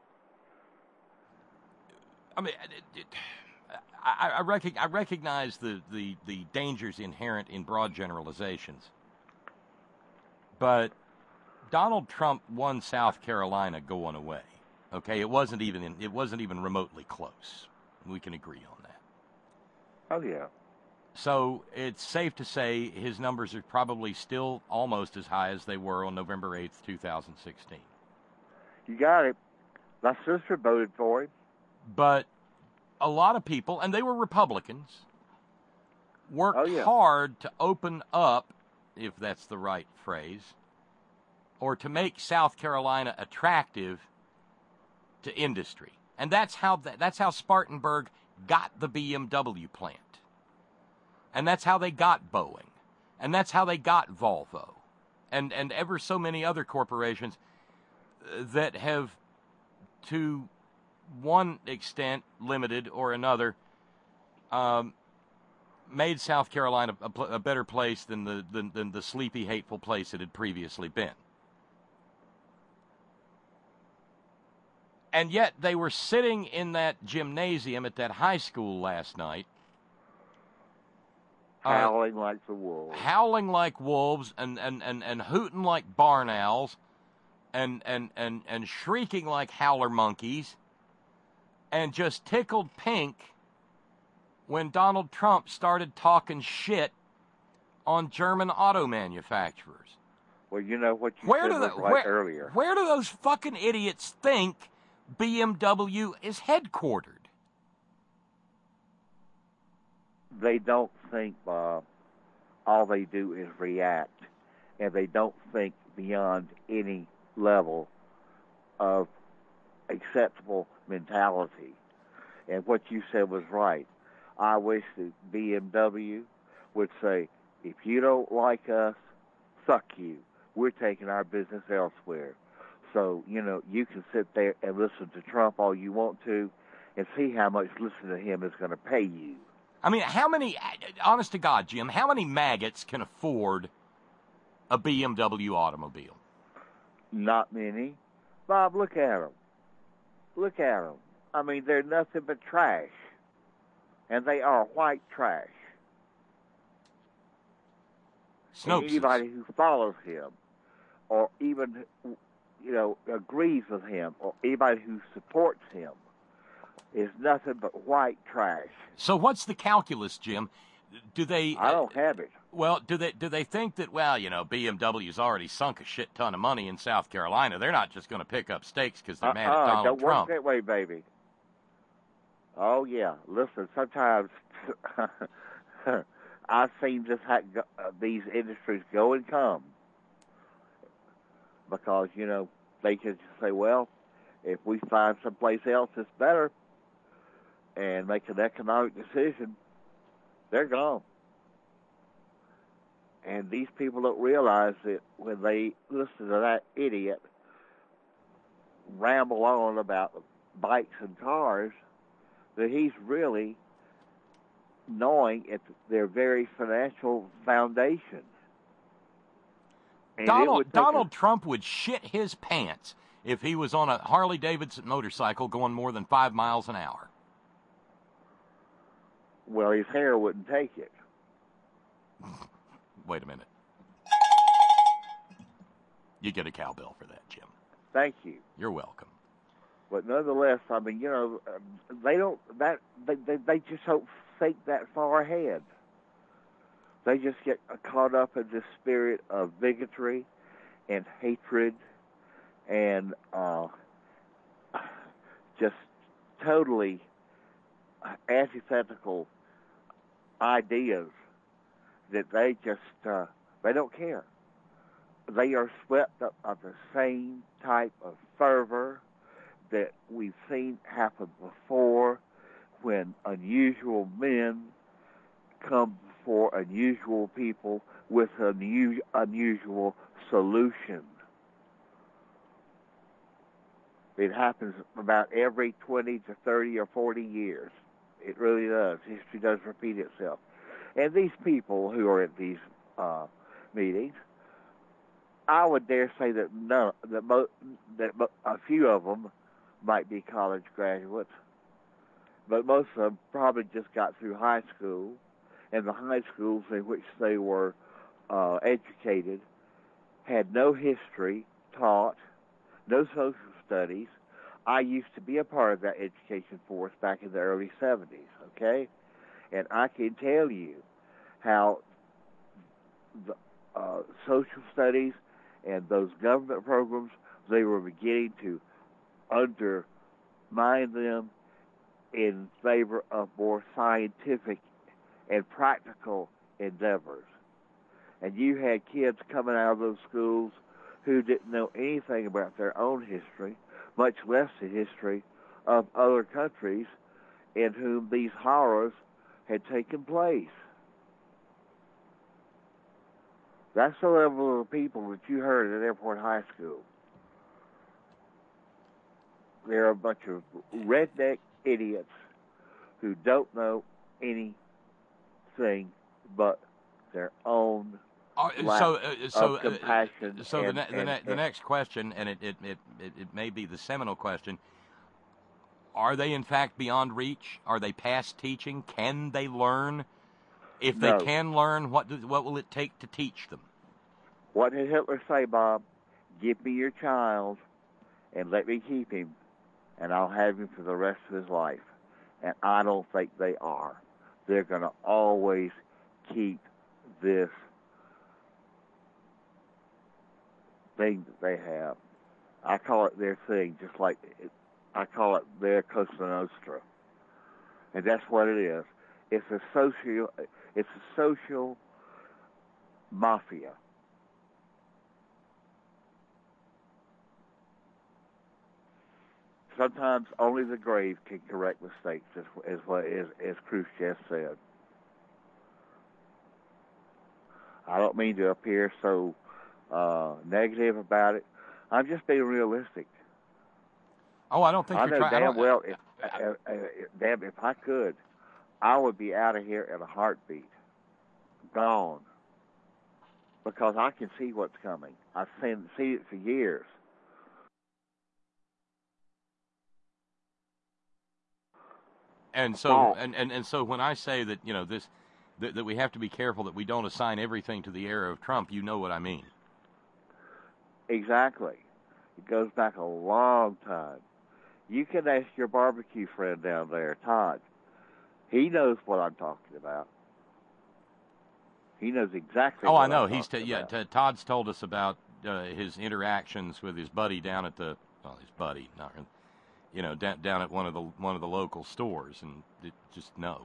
I mean, it, it, I, I, rec- I recognize the, the, the dangers inherent in broad generalizations, but Donald Trump won South Carolina going away. Okay, it wasn't even in, it wasn't even remotely close. We can agree on that. Oh yeah. So it's safe to say his numbers are probably still almost as high as they were on November eighth, two thousand sixteen. You got it. My sister voted for him. But a lot of people, and they were Republicans, worked oh, yeah. hard to open up, if that's the right phrase, or to make South Carolina attractive to industry. And that's how that, that's how Spartanburg got the B M W plant. And that's how they got Boeing. And that's how they got Volvo. And and ever so many other corporations that have, to one extent, limited or another, um, made South Carolina a, a better place than the, than, than the sleepy, hateful place it had previously been. And yet they were sitting in that gymnasium at that high school last night, howling uh, like the wolves. Howling like wolves and, and, and, and hooting like barn owls and, and, and, and shrieking like howler monkeys and just tickled pink when Donald Trump started talking shit on German auto manufacturers. Well, you know what you where said do was the, right where, earlier. Where do those fucking idiots think B M W is headquartered? They don't think, Bob. All they do is react, and they don't think beyond any level of acceptable mentality. And what you said was right. I wish that B M W would say, if you don't like us, fuck you. We're taking our business elsewhere. So, you know, you can sit there and listen to Trump all you want to and see how much listening to him is going to pay you. I mean, how many, honest to God, Jim, how many maggots can afford a B M W automobile? Not many. Bob, look at them. Look at them. I mean, they're nothing but trash. And they are white trash. Snopes. Anybody who follows him, or even, you know, agrees with him, or anybody who supports him, is nothing but white trash. So what's the calculus, Jim? Do they? I don't have it. Well, do they do they think that, well, you know, B M W's already sunk a shit ton of money in South Carolina. They're not just going to pick up stakes because they're uh-uh, mad at Donald don't Trump. Work that way, baby. Oh, yeah. Listen, sometimes I've seen this ha- uh, these industries go and come because, you know, they can just say, well, if we find someplace else that's better and make an economic decision, they're gone. And these people don't realize that when they listen to that idiot ramble on about bikes and cars, that he's really gnawing at their very financial foundation. And Donald Donald a, Trump would shit his pants if he was on a Harley Davidson motorcycle going more than five miles an hour. Well, his hair wouldn't take it. Wait a minute. You get a cowbell for that, Jim. Thank you. You're welcome. But nonetheless, I mean, you know, they don't that they they, they just don't think that far ahead. They just get caught up in this spirit of bigotry and hatred and uh, just totally antithetical ideas that they just uh, they don't care. They are swept up of the same type of fervor that we've seen happen before when unusual men come before unusual people with an unu- unusual solution. It happens about every twenty to thirty or forty years. It really does. History does repeat itself. And these people who are at these uh, meetings, I would dare say that none, that, mo- that mo- a few of them might be college graduates, but most of them probably just got through high school, and the high schools in which they were uh, educated had no history taught, no social studies. I used to be a part of that education force back in the early seventies, okay? And I can tell you how the uh, social studies and those government programs, they were beginning to undermine them in favor of more scientific and practical endeavors. And you had kids coming out of those schools who didn't know anything about their own history, much less the history of other countries in whom these horrors had taken place. That's the level of people that you heard at Airport High School. They're a bunch of redneck idiots who don't know anything but their own Uh, lack so, uh, so, of compassion. uh, so and, the, ne- the, and, ne- the and, next question, and it, it, it, it, it may be the seminal question, are they in fact beyond reach? Are they past teaching? Can they learn? If No. they can learn, what do, what will it take to teach them? What did Hitler say, Bob? Give me your child and let me keep him, and I'll have him for the rest of his life. And I don't think they are. They're going to always keep this thing that they have. I call it their thing, just like it, I call it their Cosa Nostra. And that's what it is. It's a social, it's a social mafia. Sometimes only the grave can correct mistakes, as, as what as, as Khrushchev said. I don't mean to appear so uh, negative about it. I'm just being realistic. Oh, I don't think I you're know trying. damn well, if, uh, uh, damn, if I could, I would be out of here in a heartbeat, gone, because I can see what's coming. I've seen seen it for years. And so, and, and, and so when I say that, you know, this, that, that we have to be careful that we don't assign everything to the era of Trump, you know what I mean. Exactly. It goes back a long time. You can ask your barbecue friend down there, Todd. He knows what I'm talking about. He knows exactly Oh, what I know. I'm He's talking t- yeah. about. T- Todd's told us about uh, his interactions with his buddy down at the well, his buddy, not really, you know, down down at one of the one of the local stores, and it, just no.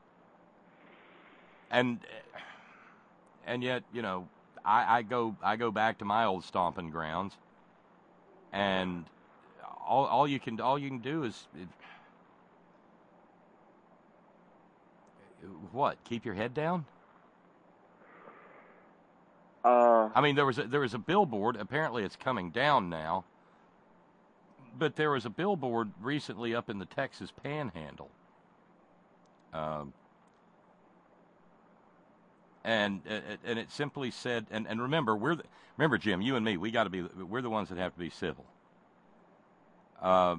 And and yet, you know, I, I go I go back to my old stomping grounds, and all all you can all you can do is it, what? Keep your head down. Uh, I mean, there was a, there was a billboard. Apparently, it's coming down now. But there was a billboard recently up in the Texas Panhandle, um, and and it simply said, and, and remember, we're the, remember Jim, you and me, we got to be we're the ones that have to be civil. Uh,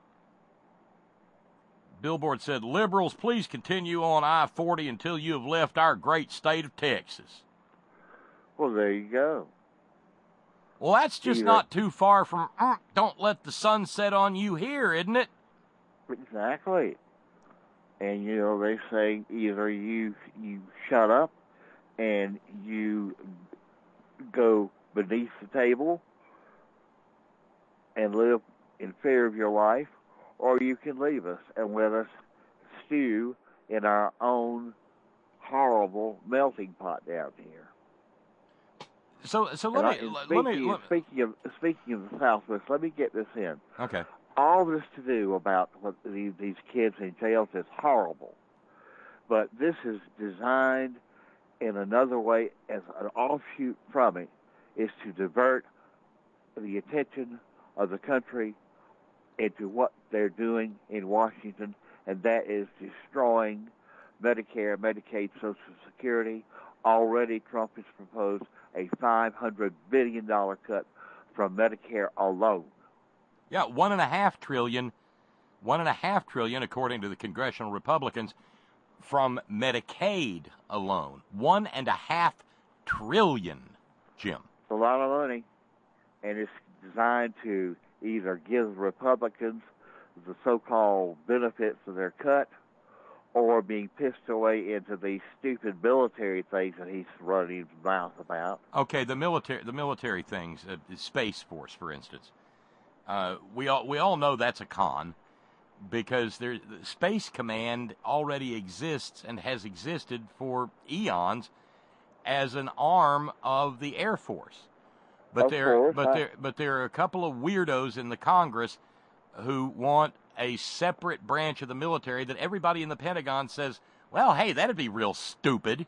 billboard said, "Liberals, please continue on I forty until you have left our great state of Texas." well, there you go. Well, that's just Either. not too far from uh, "Don't let the sun set on you" here, isn't it? Exactly. And, you know, they say either you you shut up and you go beneath the table and live in fear of your life, or you can leave us and let us stew in our own horrible melting pot down here. So, so let And me, I, let speaking, me, let, speaking of speaking of the Southwest, let me get this in. okay. All this to do about what these, these kids in jails is horrible, but this is designed in another way as an offshoot from it, is to divert the attention of the country into what they're doing in Washington, and that is destroying Medicare, Medicaid, Social Security. Already, Trump has proposed a five hundred billion dollars cut from Medicare alone. Yeah, one and a half trillion, one and a half trillion, according to the congressional Republicans, from Medicaid alone. One and a half trillion, Jim. It's a lot of money, and it's designed to either give Republicans the so-called benefits of their cut, or being pissed away into these stupid military things that he's running his mouth about. Okay, the military, the military things, uh, Space Force, for instance. Uh, we all we all know that's a con, because there, the Space Command already exists and has existed for eons as an arm of the Air Force. But Of there, course, but I- there, but there are a couple of weirdos in the Congress who want a separate branch of the military that everybody in the Pentagon says, well, hey, that'd be real stupid.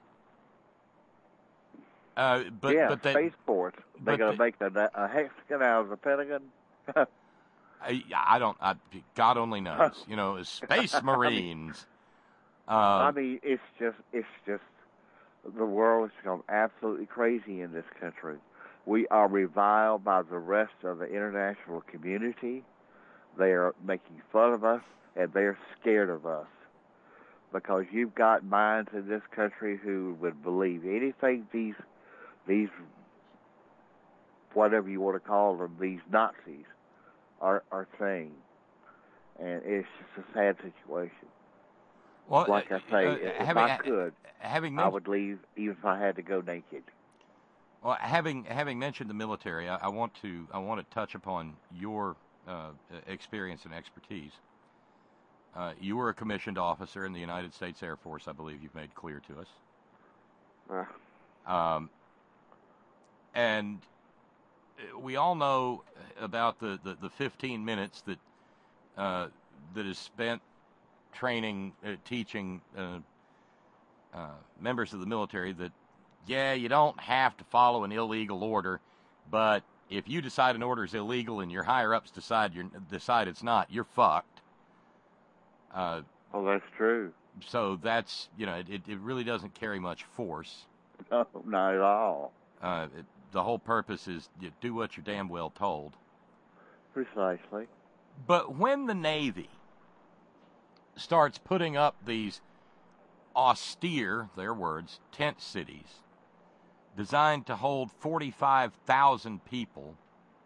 Uh, but yeah, but they, Space Force. They're but going the- to make a, a hexagon out of the Pentagon. I, I don't. I, God only knows. You know, Space Marines. I Uh, mean, it's just, it's just, the world has gone absolutely crazy in this country. We are reviled by the rest of the international community. They are making fun of us, and they're scared of us. Because you've got minds in this country who would believe anything these, these, whatever you want to call them, these Nazis are, are saying. And it's just a sad situation. well, Like I say, uh, if having, I could, having I men- would leave even if I had to go naked. Well, having having mentioned the military, I, I want to I want to touch upon your uh, experience and expertise. Uh, you were a commissioned officer in the United States Air Force, I believe you've made clear to us. Uh, Um, and we all know about the, the, the fifteen minutes that uh, that is spent training, uh, teaching uh, uh, members of the military that, yeah, you don't have to follow an illegal order, but if you decide an order is illegal and your higher-ups decide you're, decide it's not, you're fucked. Uh, oh, that's true. so that's, you know, it, it really doesn't carry much force. No, not at all. Uh, it, the whole purpose is you do what you're damn well told. Precisely. But when the Navy starts putting up these austere, their words, tent cities designed to hold forty-five thousand people,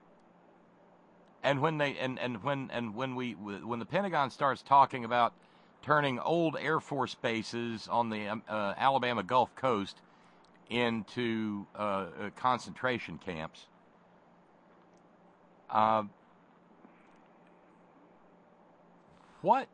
and when they and, and when and when we when the Pentagon starts talking about turning old Air Force bases on the um, uh, Alabama Gulf Coast into uh, uh, concentration camps, uh, what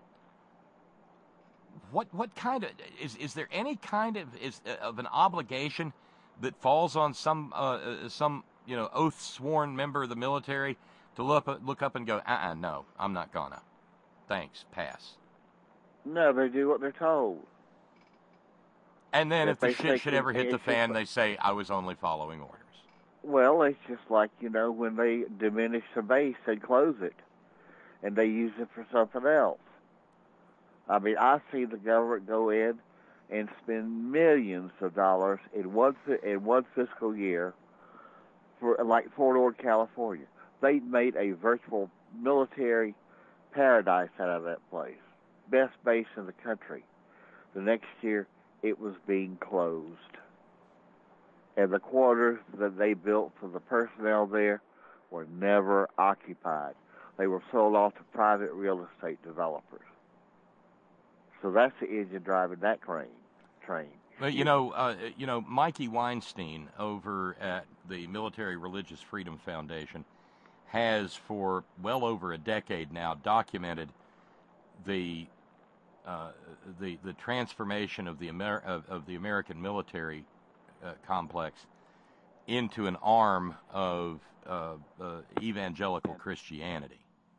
what what kind of is is there any kind of is of an obligation that falls on some uh, uh, some you know oath sworn member of the military to look look up and go, uh-uh, no, I'm not gonna, thanks, pass. No, they do what they're told. And then if, If the they shit think should it- ever hit the it's fan, just- they say I was only following orders. Well, it's just like, you know, when they diminish the base and close it, and they use it for something else. I mean, I see the government go in and spend millions of dollars in one fi- in one fiscal year for, like, Fort Ord, California. They made a virtual military paradise out of that place. Best base in the country. The next year, it was being closed. And the quarters that they built for the personnel there were never occupied. They were sold off to private real estate developers. So that's the engine driving that train. Train. But you know, uh, you know, Mikey Weinstein over at the Military Religious Freedom Foundation has, for well over a decade now, documented the uh, the the transformation of the Amer- of, of the American military uh, complex into an arm of uh, uh, evangelical Christianity.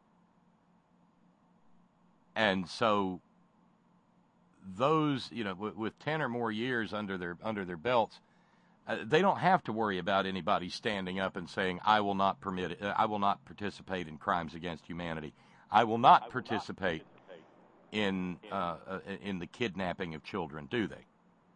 And so those, you know, w- with ten or more years under their under their belts, uh, they don't have to worry about anybody standing up and saying, "I will not permit it. Uh, I will not participate in crimes against humanity. I will not participate in uh, uh, in the kidnapping of children." Do they?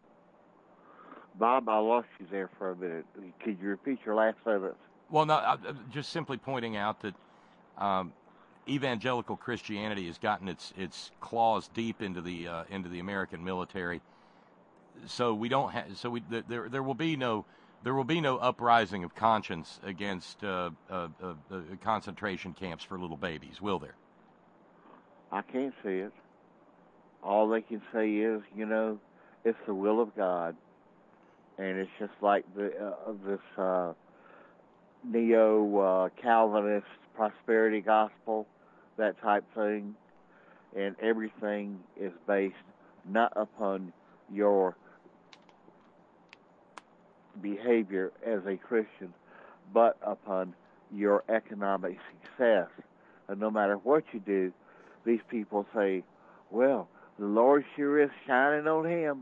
Bob, I lost you there for a minute. Could you repeat your last sentence? Well, no, uh, just simply pointing out that um, evangelical Christianity has gotten its its claws deep into the uh, into the American military, so we don't have so we there there will be no there will be no uprising of conscience against uh, uh, uh, uh, concentration camps for little babies, will there? I can't see it. All they can say is, you know, it's the will of God, and it's just like the uh, this uh, neo uh, Calvinist prosperity gospel, that type thing, and everything is based not upon your behavior as a Christian, but upon your economic success. And no matter what you do, these people say, well, the Lord sure is shining on him.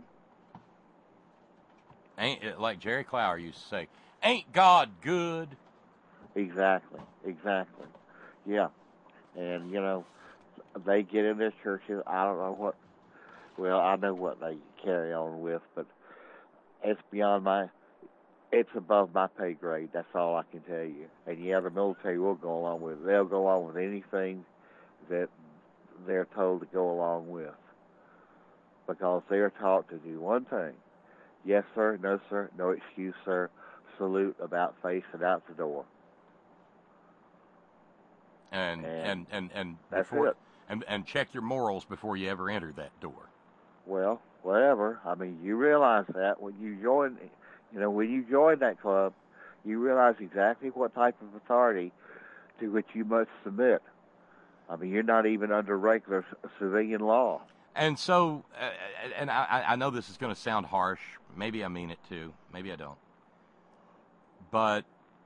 Ain't it, like Jerry Clower used to say, ain't God good? Exactly, exactly. Yeah. And, you know, they get in their churches. I don't know what, well, I know what they carry on with, but it's beyond my, it's above my pay grade. That's all I can tell you. And, yeah, the military will go along with it. They'll go along with anything that they're told to go along with, because they're taught to do one thing. Yes, sir. No, sir. No excuse, sir. Salute, about face, and out the door. And and and, and that's before it. And, and check your morals before you ever enter that door. Well, whatever. I mean, you realize that when you join, you know, when you join that club, you realize exactly what type of authority to which you must submit. I mean, you're not even under regular civilian law. And so, uh, and I, I know this is going to sound harsh. Maybe I mean it too. Maybe I don't. But,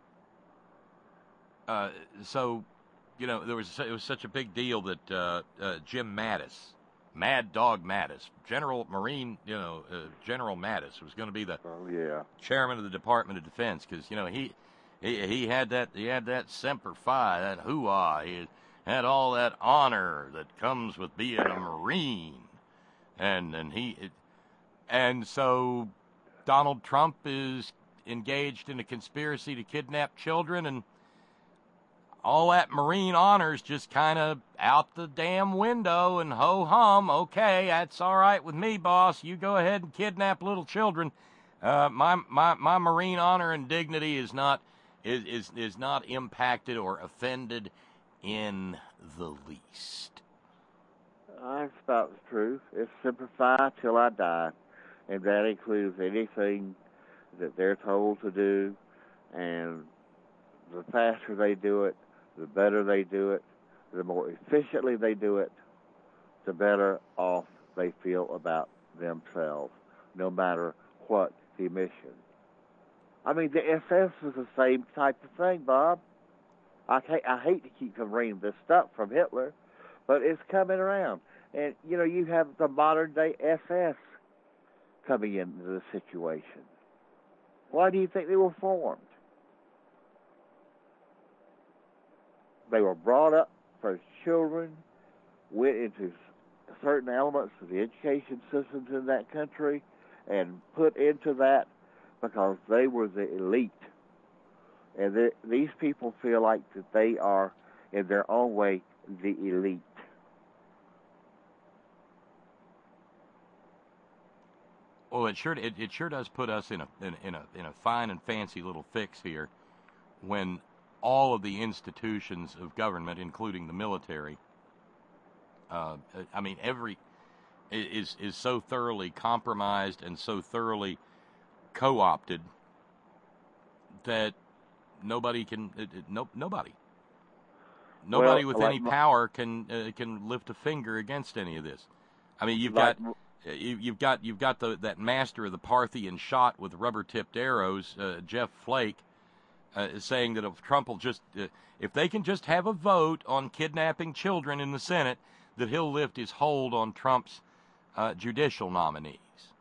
uh, so, you know, there was it was such a big deal that uh, uh, Jim Mattis, Mad Dog Mattis, General Marine, you know, uh, General Mattis was going to be the oh, yeah. chairman of the Department of Defense, because you know he, he he had that he had that semper fi, that hoo-ah, he had all that honor that comes with being a Marine, and and he, it, and so Donald Trump is engaged in a conspiracy to kidnap children, and all that Marine honors just kind of out the damn window, and ho-hum, okay, that's all right with me, boss. You go ahead and kidnap little children. Uh, my my my Marine honor and dignity is not is is, is not impacted or offended in the least. That's about the truth. It's simplify till I die, and that includes anything that they're told to do, and the faster they do it, the better they do it, the more efficiently they do it, the better off they feel about themselves, no matter what the mission. I mean, the S S is the same type of thing, Bob. I, I hate to keep reading this stuff from Hitler, but it's coming around. And, you know, you have the modern-day S S coming into the situation. Why do you think they were formed? They were brought up for children, went into certain elements of the education systems in that country, and put into that because they were the elite. And the, these people feel like that they are, in their own way, the elite. Well, it sure it, it sure does put us in a in, in a in a fine and fancy little fix here, when all of the institutions of government, including the military, uh, I mean, every is is so thoroughly compromised and so thoroughly co-opted that nobody can it, it, no nobody nobody well, with like any my, power can uh, can lift a finger against any of this. I mean, you've like, got you, you've got you've got the that master of the Parthian shot with rubber-tipped arrows, uh, Jeff Flake, uh, is saying that if Trump will just uh, if they can just have a vote on kidnapping children in the Senate, that he'll lift his hold on Trump's uh, judicial nominees.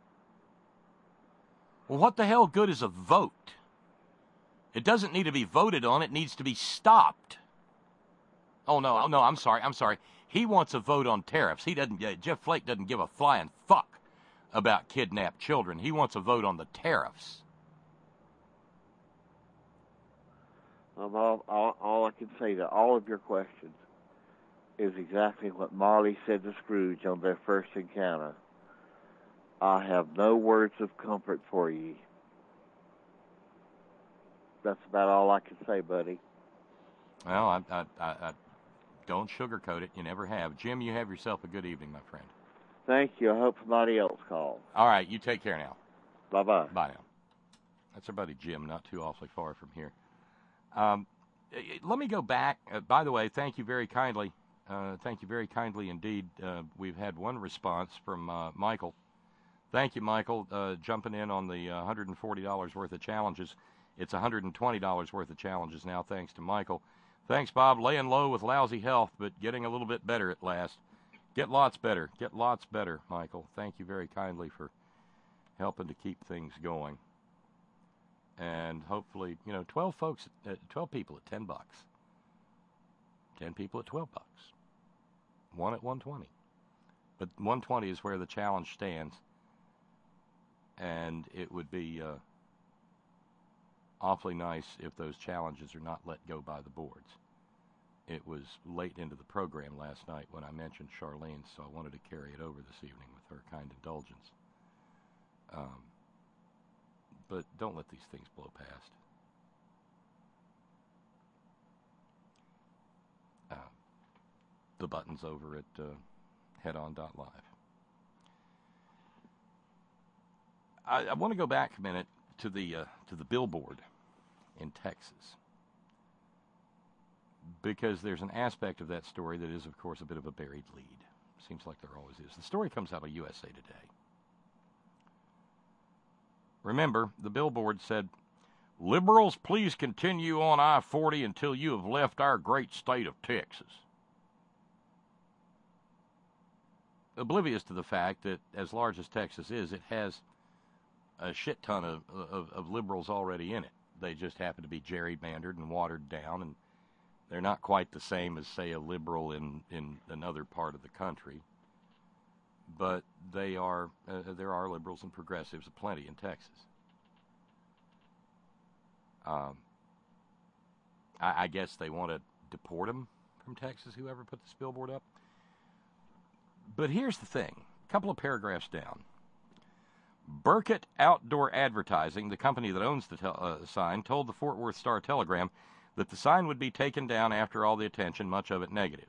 Well, what the hell good is a vote? It doesn't need to be voted on. It needs to be stopped. Oh, no, oh, no, I'm sorry, I'm sorry. He wants a vote on tariffs. He doesn't. Uh, Jeff Flake doesn't give a flying fuck about kidnapped children. He wants a vote on the tariffs. Um, all, all, all I can say to all of your questions is exactly what Marley said to Scrooge on their first encounter. I have no words of comfort for ye. That's about all I can say, buddy. Well, I, I, I, I don't sugarcoat it. You never have. Jim, you have yourself a good evening, my friend. Thank you. I hope somebody else calls. All right, you take care now. Bye-bye. Bye now. That's our buddy Jim, not too awfully far from here. Um, let me go back. Uh, by the way, thank you very kindly. Uh, thank you very kindly indeed. Uh, we've had one response from uh, Michael. Thank you, Michael, uh, jumping in on the uh, one hundred forty dollars worth of challenges. It's one hundred twenty dollars worth of challenges now, thanks to Michael. Thanks, Bob. Laying low with lousy health, but getting a little bit better at last. Get lots better. Get lots better, Michael. Thank you very kindly for helping to keep things going. And hopefully, you know, twelve folks, uh, twelve people at ten bucks. ten people at twelve bucks. One at one twenty. But one twenty is where the challenge stands. And it would be uh, awfully nice if those challenges are not let go by the boards. It was late into the program last night when I mentioned Charlene, so I wanted to carry it over this evening with her kind indulgence. Um, but don't let these things blow past. Uh, the button's over at uh, head on dot live. I, I want to go back a minute to the uh, to the billboard in Texas, because there's an aspect of that story that is, of course, a bit of a buried lead. Seems like there always is. The story comes out of U S A Today. Remember, the billboard said, "Liberals, please continue on I forty until you have left our great state of Texas." Oblivious to the fact that, as large as Texas is, it has a shit ton of, of, of liberals already in it. They just happen to be gerrymandered and watered down, and they're not quite the same as, say, a liberal in, in another part of the country. But they are uh, there are liberals and progressives aplenty in Texas. Um, I, I guess they want to deport them from Texas, whoever put this billboard up. But here's the thing, a couple of paragraphs down. Burkett Outdoor Advertising, the company that owns the tel- uh, sign, told the Fort Worth Star-Telegram that the sign would be taken down after all the attention, much of it negative.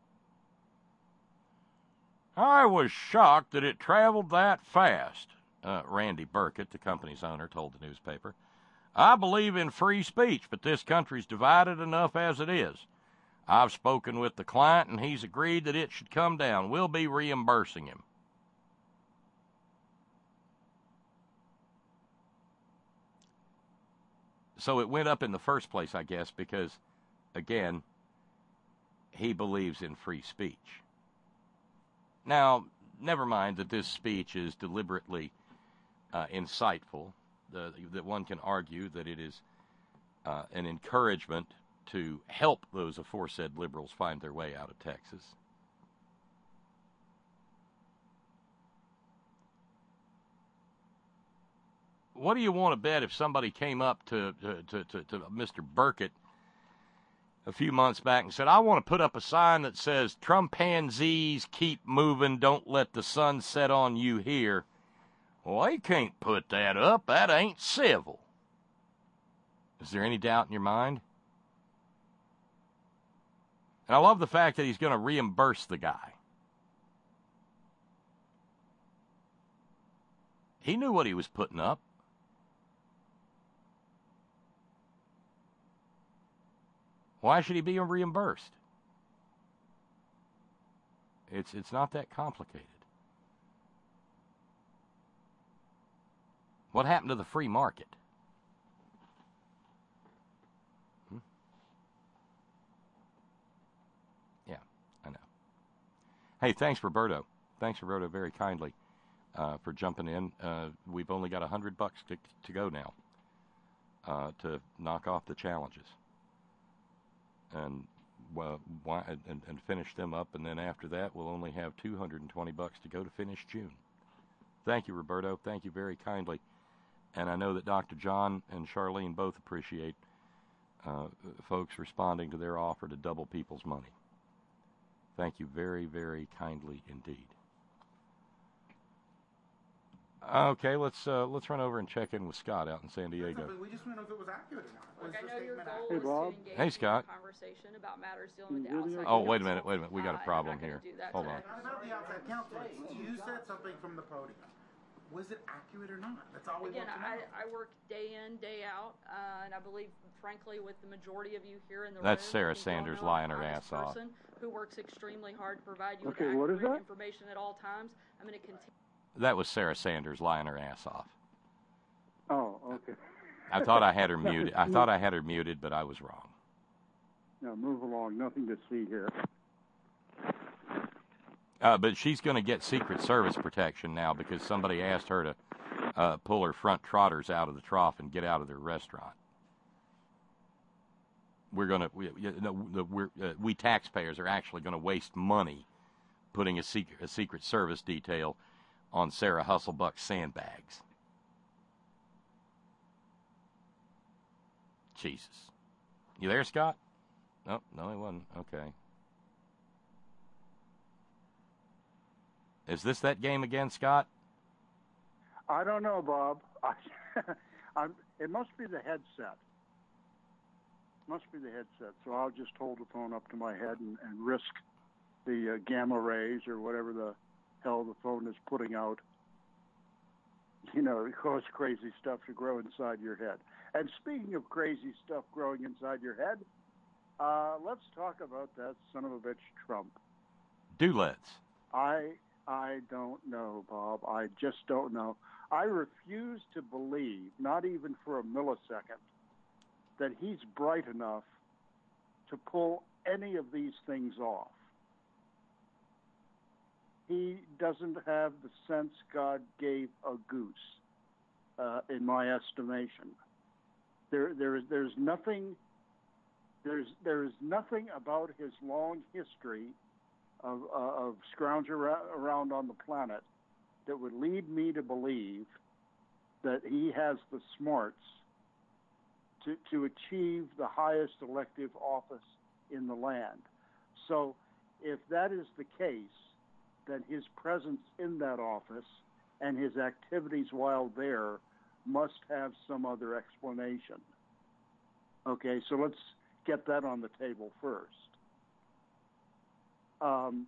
"I was shocked that it traveled that fast," uh, Randy Burkett, the company's owner, told the newspaper. "I believe in free speech, but this country's divided enough as it is. I've spoken with the client, and he's agreed that it should come down. We'll be reimbursing him." So it went up in the first place, I guess, because, again, he believes in free speech. Now, never mind that this speech is deliberately uh, insightful, uh, that one can argue that it is uh, an encouragement to help those aforesaid liberals find their way out of Texas. What do you want to bet if somebody came up to, to, to, to Mister Burkett a few months back and said, "I want to put up a sign that says, 'Trumpanzees, keep moving, don't let the sun set on you here'"? Well, he can't put that up. That ain't civil. Is there any doubt in your mind? And I love the fact that he's going to reimburse the guy. He knew what he was putting up. Why should he be reimbursed? It's it's not that complicated. What happened to the free market? Hmm? Yeah, I know. Hey, thanks, Roberto. Thanks, Roberto, very kindly uh, for jumping in. Uh, we've only got a hundred bucks to to go now uh, to knock off the challenges and well, why, and, and finish them up, and then after that, we'll only have two hundred twenty bucks to go to finish June. Thank you, Roberto. Thank you very kindly. And I know that Doctor John and Charlene both appreciate uh, folks responding to their offer to double people's money. Thank you very, very kindly indeed. Okay, let's uh, let's run over and check in with Scott out in San Diego. We just want to know if it was accurate or not. Look, I know your goal Hey, is Bob. to engage Hey, Scott. in a conversation about matters dealing with the outside Oh, wait a counsel. minute, wait a minute. We got a Uh, problem and I'm here. not gonna do that Hold today. on. Not about the outside counsel. You said something from the podium. Was it accurate or not? That's all we Again, want to know. I, I work day in, day out, uh, and I believe, frankly, with the majority of you here in the That's room, Sarah I think you all Sanders know I'm lying an her honest ass off. person who works extremely hard to provide you Okay, with what is accurate that? information at all times. I'm going to continue. That was Sarah Sanders lying her ass off. Oh, okay. I thought I had her muted. I thought I had her muted, but I was wrong. Now move along. Nothing to see here. Uh, but she's going to get Secret Service protection now because somebody asked her to uh, pull her front trotters out of the trough and get out of their restaurant. We're going to, we, you know, we're, uh, we taxpayers are actually going to waste money putting a secret, a Secret Service detail on Sarah Husselbuck's sandbags. Jesus. You there, Scott? No, no, he wasn't. Okay. Is this that game again, Scott? I don't know, Bob. I, I'm, it must be the headset. Must be the headset. So I'll just hold the phone up to my head and, and risk the uh, gamma rays or whatever the hell the phone is putting out. You know, it causes crazy stuff to grow inside your head. And speaking of crazy stuff growing inside your head, uh, let's talk about that son of a bitch Trump. Do let's. I I don't know, Bob. I just don't know. I refuse to believe, not even for a millisecond, that he's bright enough to pull any of these things off. He doesn't have the sense God gave a goose, uh, in my estimation. There, there is, there's nothing, there's, there's nothing about his long history of, uh, of scrounge around on the planet that would lead me to believe that he has the smarts to, to achieve the highest elective office in the land. So if that is the case, then his presence in that office and his activities while there must have some other explanation. Okay, so let's get that on the table first. Um,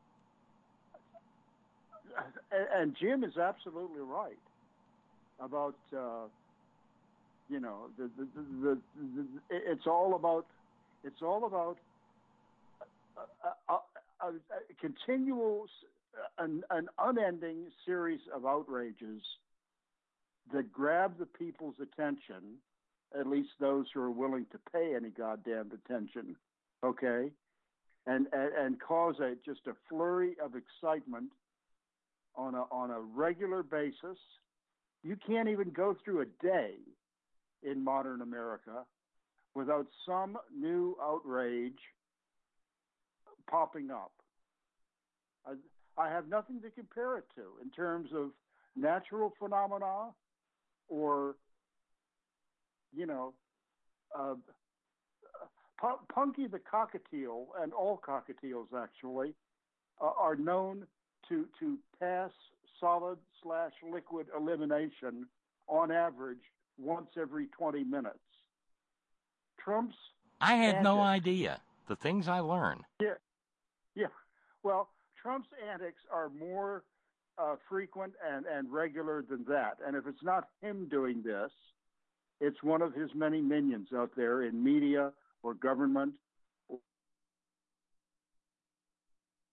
and Jim is absolutely right about, uh, you know, the, the, the, the, the, it's all about, it's all about a, a, a, a continual, an, an unending series of outrages that grab the people's attention, at least those who are willing to pay any goddamn attention, okay, and and, and cause a just a flurry of excitement on a on a regular basis. You can't even go through a day in modern America without some new outrage popping up. I, I have nothing to compare it to in terms of natural phenomena or, you know, uh, P- Punky the cockatiel, and all cockatiels actually, uh, are known to, to pass solid slash liquid elimination on average once every twenty minutes. Trump's I had no antics, idea. The things I learn. Yeah, yeah. Well, Trump's antics are more uh, frequent and, and regular than that. And if it's not him doing this, it's one of his many minions out there in media or government.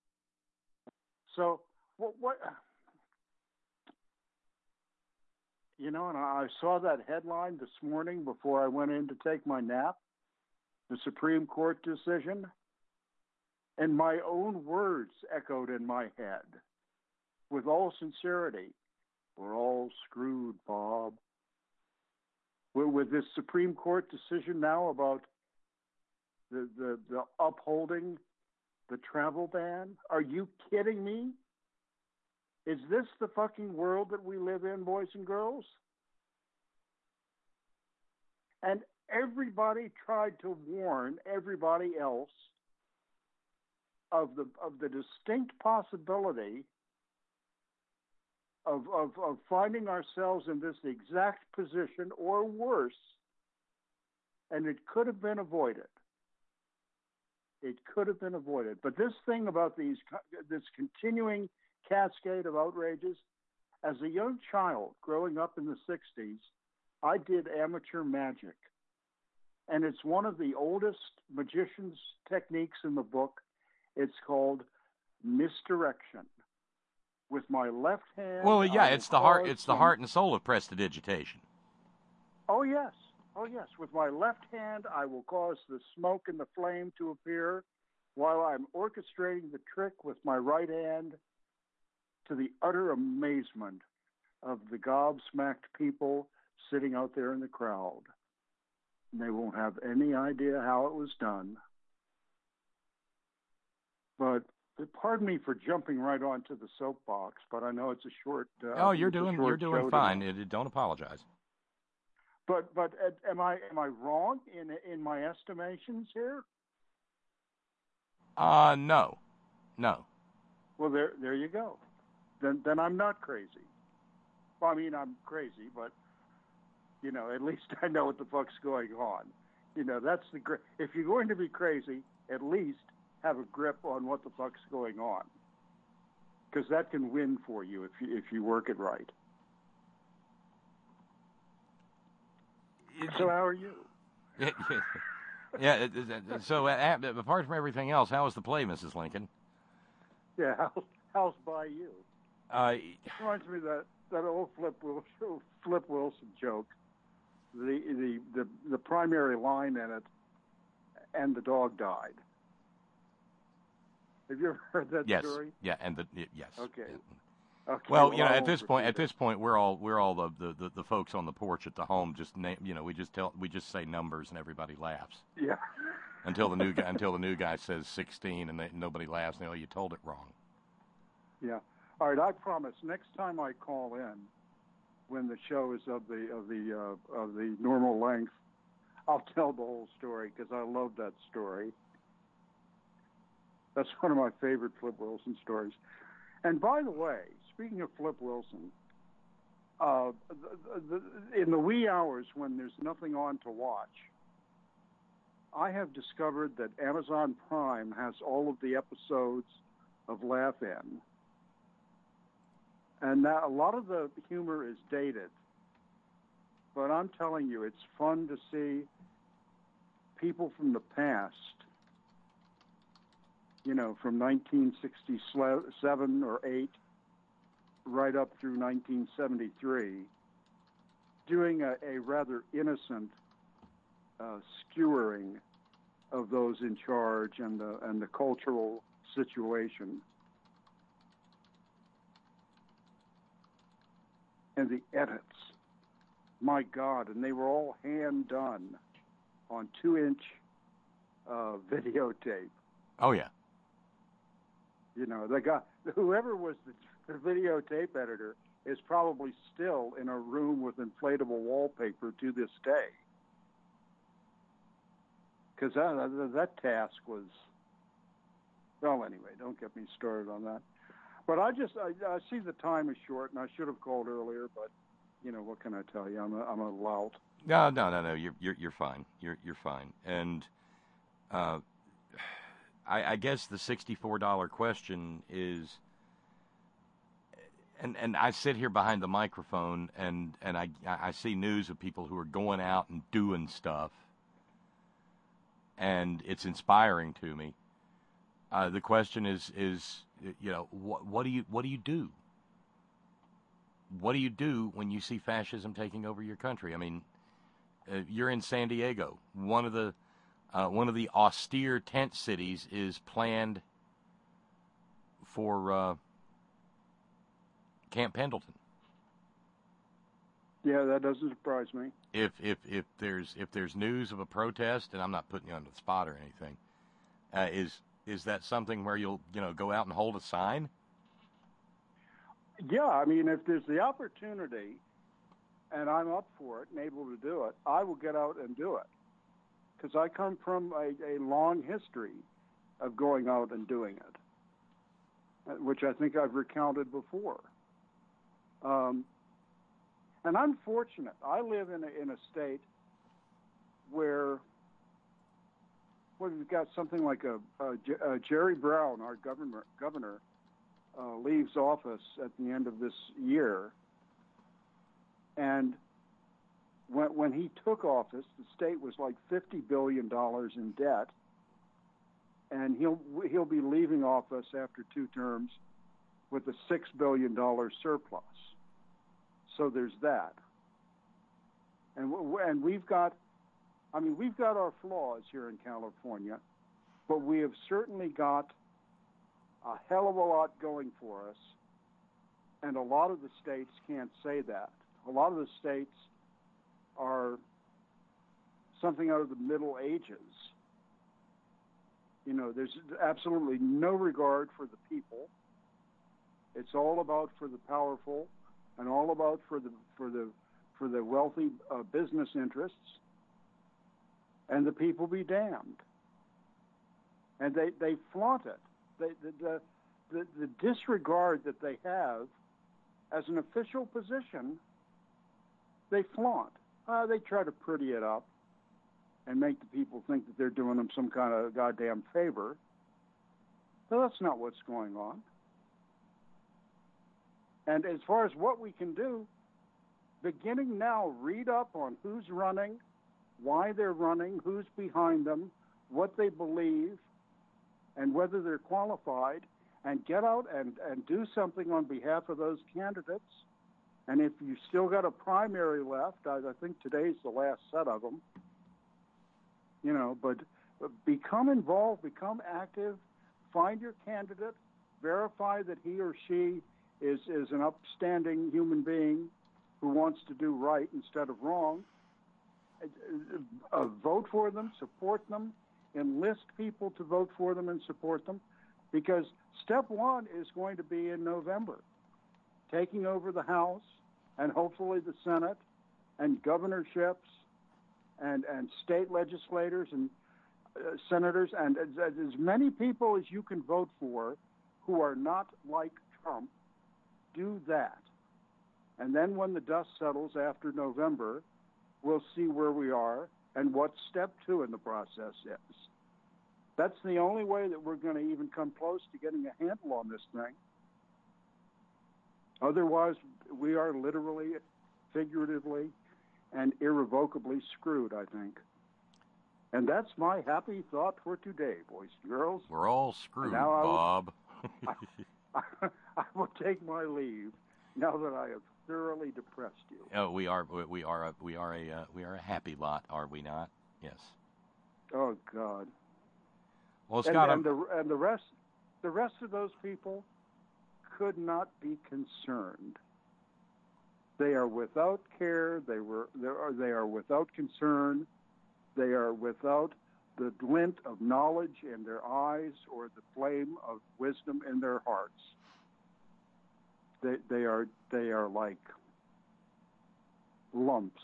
So what? what You know, and I saw that headline this morning before I went in to take my nap, the Supreme Court decision, and my own words echoed in my head. With all sincerity, we're all screwed, Bob. With this Supreme Court decision now about the, the, the upholding the travel ban, are you kidding me? Is this the fucking world that we live in, boys and girls? And everybody tried to warn everybody else of the of the distinct possibility of, of, of finding ourselves in this exact position or worse, and it could have been avoided. It could have been avoided. But this thing about these this continuing cascade of outrages, as a young child growing up in the sixties, I did amateur magic. And it's one of the oldest magician's techniques in the book. It's called misdirection. With my left hand. Well, yeah, I it's will the heart. cause It's the some- heart and soul of prestidigitation. Oh yes, oh yes. With my left hand, I will cause the smoke and the flame to appear, while I'm orchestrating the trick with my right hand, to the utter amazement of the gobsmacked people sitting out there in the crowd. And they won't have any idea how it was done. But pardon me for jumping right onto the soapbox, but I know it's a short. Uh, oh, you're it's a doing short you're doing show fine. tonight. It, don't apologize. But but uh, am I am I wrong in in my estimations here? Uh no, no. Well, there there you go. Then then I'm not crazy. Well, I mean I'm crazy, but you know at least I know what the fuck's going on. You know that's the gr- if you're going to be crazy, at least have a grip on what the fuck's going on, because that can win for you if you if you work it right. So how are you? Yeah. it- it- So uh, apart from everything else, how was the play, Missus Lincoln? Yeah, how, how's by you? Uh, Reminds me of that that old Flip Wilson, Flip Wilson joke. The, the the the primary line in it, and the dog died. Have you ever heard that yes. story? Yeah, and the y- yes. Okay. Yeah. Okay. Well, you know, I at won't this point, repeat at this point, we're all we're all the, the, the, the folks on the porch at the home. Just name, you know, we just tell we just say numbers and everybody laughs. Yeah. Until the new guy until the new guy says sixteen and they, nobody laughs. And they, oh, you told it wrong. Yeah. All right. I promise. Next time I call in, when the show is of the of the uh, of the normal length, I'll tell the whole story because I love that story. That's one of my favorite Flip Wilson stories. And by the way, speaking of Flip Wilson, uh, the, the, in the wee hours when there's nothing on to watch, I have discovered that Amazon Prime has all of the episodes of Laugh-In. And that, a lot of the humor is dated. But I'm telling you, it's fun to see people from the past, you know, from nineteen sixty-seven or eight right up through nineteen seventy-three, doing a, a rather innocent uh, skewering of those in charge and the and the cultural situation. And the edits, my God, and they were all hand done on two-inch uh, videotape. Oh yeah. You know, the guy, whoever was the, the videotape editor is probably still in a room with inflatable wallpaper to this day. Because that, that, that task was, well, anyway, don't get me started on that. But I just, I, I see the time is short, and I should have called earlier, but, you know, what can I tell you? I'm a, I'm a lout. No, no, no, no. You're you're you're fine. You're you're fine. And uh, I, I guess the sixty-four dollar question is, and and I sit here behind the microphone, and and I I see news of people who are going out and doing stuff, and it's inspiring to me. Uh, the question is is you know what what do you what do you do? what do you do when you see fascism taking over your country? I mean, uh, you're in San Diego. One of the uh, one of the austere tent cities is planned for uh, Camp Pendleton. Yeah, that doesn't surprise me. If if if there's if there's news of a protest, and I'm not putting you on the spot or anything, uh, is is that something where you'll you know go out and hold a sign? Yeah, I mean, if there's the opportunity, and I'm up for it and able to do it, I will get out and do it. Because I come from a, a long history of going out and doing it, which I think I've recounted before. Um, and I'm fortunate. I live in a, in a state where well, we've got something like a, a, a Jerry Brown, our governor, governor uh, leaves office at the end of this year. And when, when he took office, the state was like fifty billion dollars in debt. And he'll, he'll be leaving office after two terms with a six billion dollars surplus. So there's that. And, and we've got, I mean, we've got our flaws here in California, but we have certainly got a hell of a lot going for us. And a lot of the states can't say that. A lot of the states are something out of the Middle Ages. You know, there's absolutely no regard for the people. It's all about for the powerful, and all about for the for the for the wealthy uh, business interests. And the people be damned. And they they flaunt it. They, the, the the the disregard that they have as an official position, they flaunt. Uh, they try to pretty it up and make the people think that they're doing them some kind of goddamn favor. But that's not what's going on. And as far as what we can do, beginning now, read up on who's running, why they're running, who's behind them, what they believe, and whether they're qualified, and get out and, and do something on behalf of those candidates. And if you still got a primary left, I, I think today's the last set of them, you know, but, but become involved, become active, find your candidate, verify that he or she is, is an upstanding human being who wants to do right instead of wrong. Uh, uh, vote for them, support them, enlist people to vote for them and support them, because step one is going to be in November, taking over the House and hopefully the Senate and governorships and, and state legislators and uh, senators and as, as many people as you can vote for who are not like Trump. Do that. And then when the dust settles after November, we'll see where we are and what step two in the process is. That's the only way that we're going to even come close to getting a handle on this thing. Otherwise, we are literally, figuratively, and irrevocably screwed, I think. And that's my happy thought for today, boys and girls. We're all screwed, now Bob. I, I, I will take my leave now that I have thoroughly depressed you. Oh, we are, we are, a, we are a, uh, we are a happy lot, are we not? Yes. Oh God. Well, Scott, and, and the and the rest, the rest of those people could not be concerned. They are without care. They were, they are, they are without concern. They are without the glint of knowledge in their eyes or the flame of wisdom in their hearts. They, they are, they are like lumps,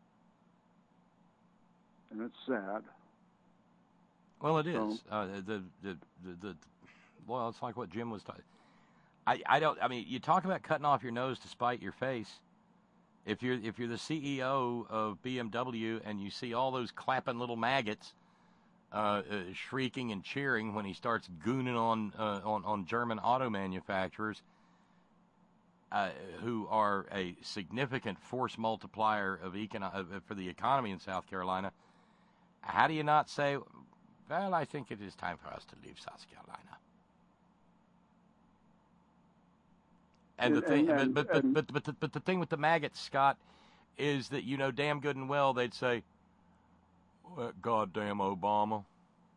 and it's sad. Well, it is. So, uh, the, the, the, the, well, it's like what Jim was talking. I, I don't. I mean, you talk about cutting off your nose to spite your face. If you're if you're the C E O of B M W and you see all those clapping little maggots uh, uh, shrieking and cheering when he starts gooning on uh, on on German auto manufacturers uh, who are a significant force multiplier of econo- uh, for the economy in South Carolina, how do you not say, well, I think it is time for us to leave South Carolina? And the thing, and, but, but, and, but, but, but, the, but the thing with the maggots, Scott, is that you know damn good and well they'd say, that goddamn Obama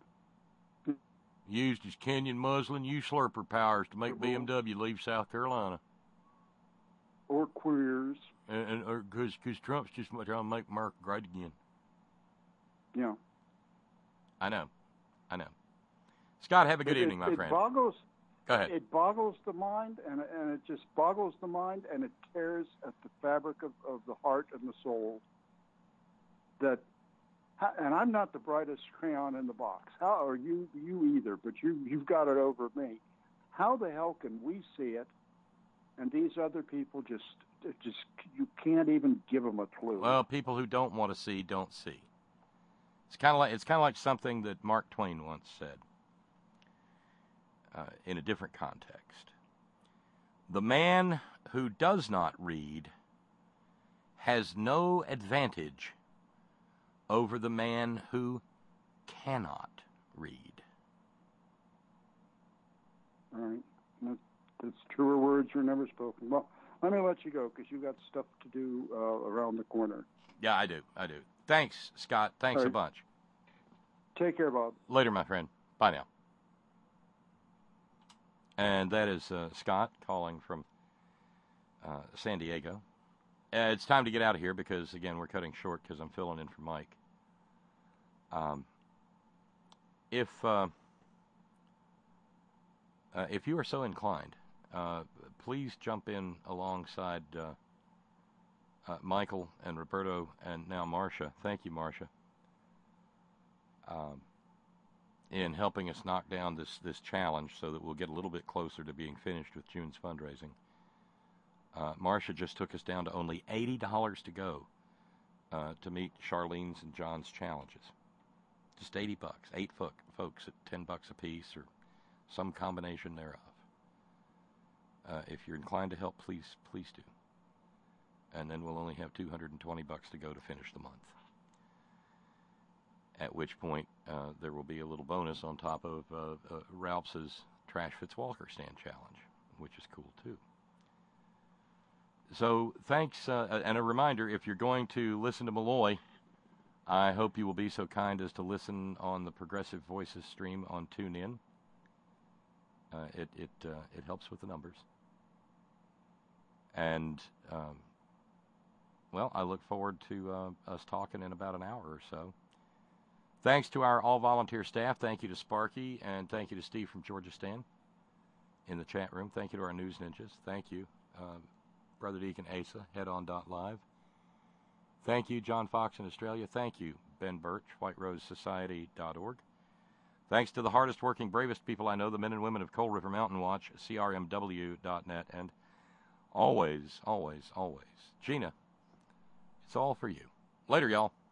used his Kenyan muslin usurper powers to make B M W leave South Carolina. Or queers. And, and or because Trump's just trying to make America great again. Yeah. I know. I know. Scott, have a good it, evening, my it friend. Boggles, Go ahead. It boggles the mind, and, and it just boggles the mind, and it tears at the fabric of, of the heart and the soul. That, and I'm not the brightest crayon in the box. How are you? You either, but you you've got it over me. How the hell can we see it, and these other people just just you can't even give them a clue? Well, people who don't want to see don't see. It's kind of like it's kind of like something that Mark Twain once said uh, in a different context. The man who does not read has no advantage over the man who cannot read. All right. That, that's truer words were never spoken. Well, let me let you go because you got stuff to do uh, around the corner. Yeah, I do. I do. Thanks, Scott. Thanks right. a bunch. Take care, Bob. Later, my friend. Bye now. And that is uh, Scott calling from uh, San Diego. Uh, it's time to get out of here because, again, we're cutting short because I'm filling in for Mike. Um, if uh, uh, if you are so inclined, uh, please jump in alongside uh, uh, Michael and Roberto and now Marcia. Thank you, Marcia, um, in helping us knock down this, this challenge so that we'll get a little bit closer to being finished with June's fundraising. Uh, Marcia just took us down to only eighty dollars to go uh, to meet Charlene's and John's challenges. Just eighty bucks, eight fo- folks at ten bucks a piece or some combination thereof. Uh, if you're inclined to help, please, please do. And then we'll only have two hundred twenty bucks to go to finish the month. At which point, uh, there will be a little bonus on top of uh, uh, Ralph's Trash Fits Walker Stand Challenge, which is cool too. So thanks, uh, and a reminder, if you're going to listen to Malloy, I hope you will be so kind as to listen on the Progressive Voices stream on TuneIn. Uh, it it uh, it helps with the numbers. And, um, well, I look forward to uh, us talking in about an hour or so. Thanks to our all-volunteer staff. Thank you to Sparky, and thank you to Steve from Georgia Stan in the chat room. Thank you to our news ninjas. Thank you, uh, Brother Deacon Asa, headon.live. Thank you, John Fox in Australia. Thank you, Ben Birch, white rose society dot org. Thanks to the hardest working, bravest people I know, the men and women of Coal River Mountain Watch, C R M W dot net, and always, always, always, Gina, it's all for you. Later, y'all.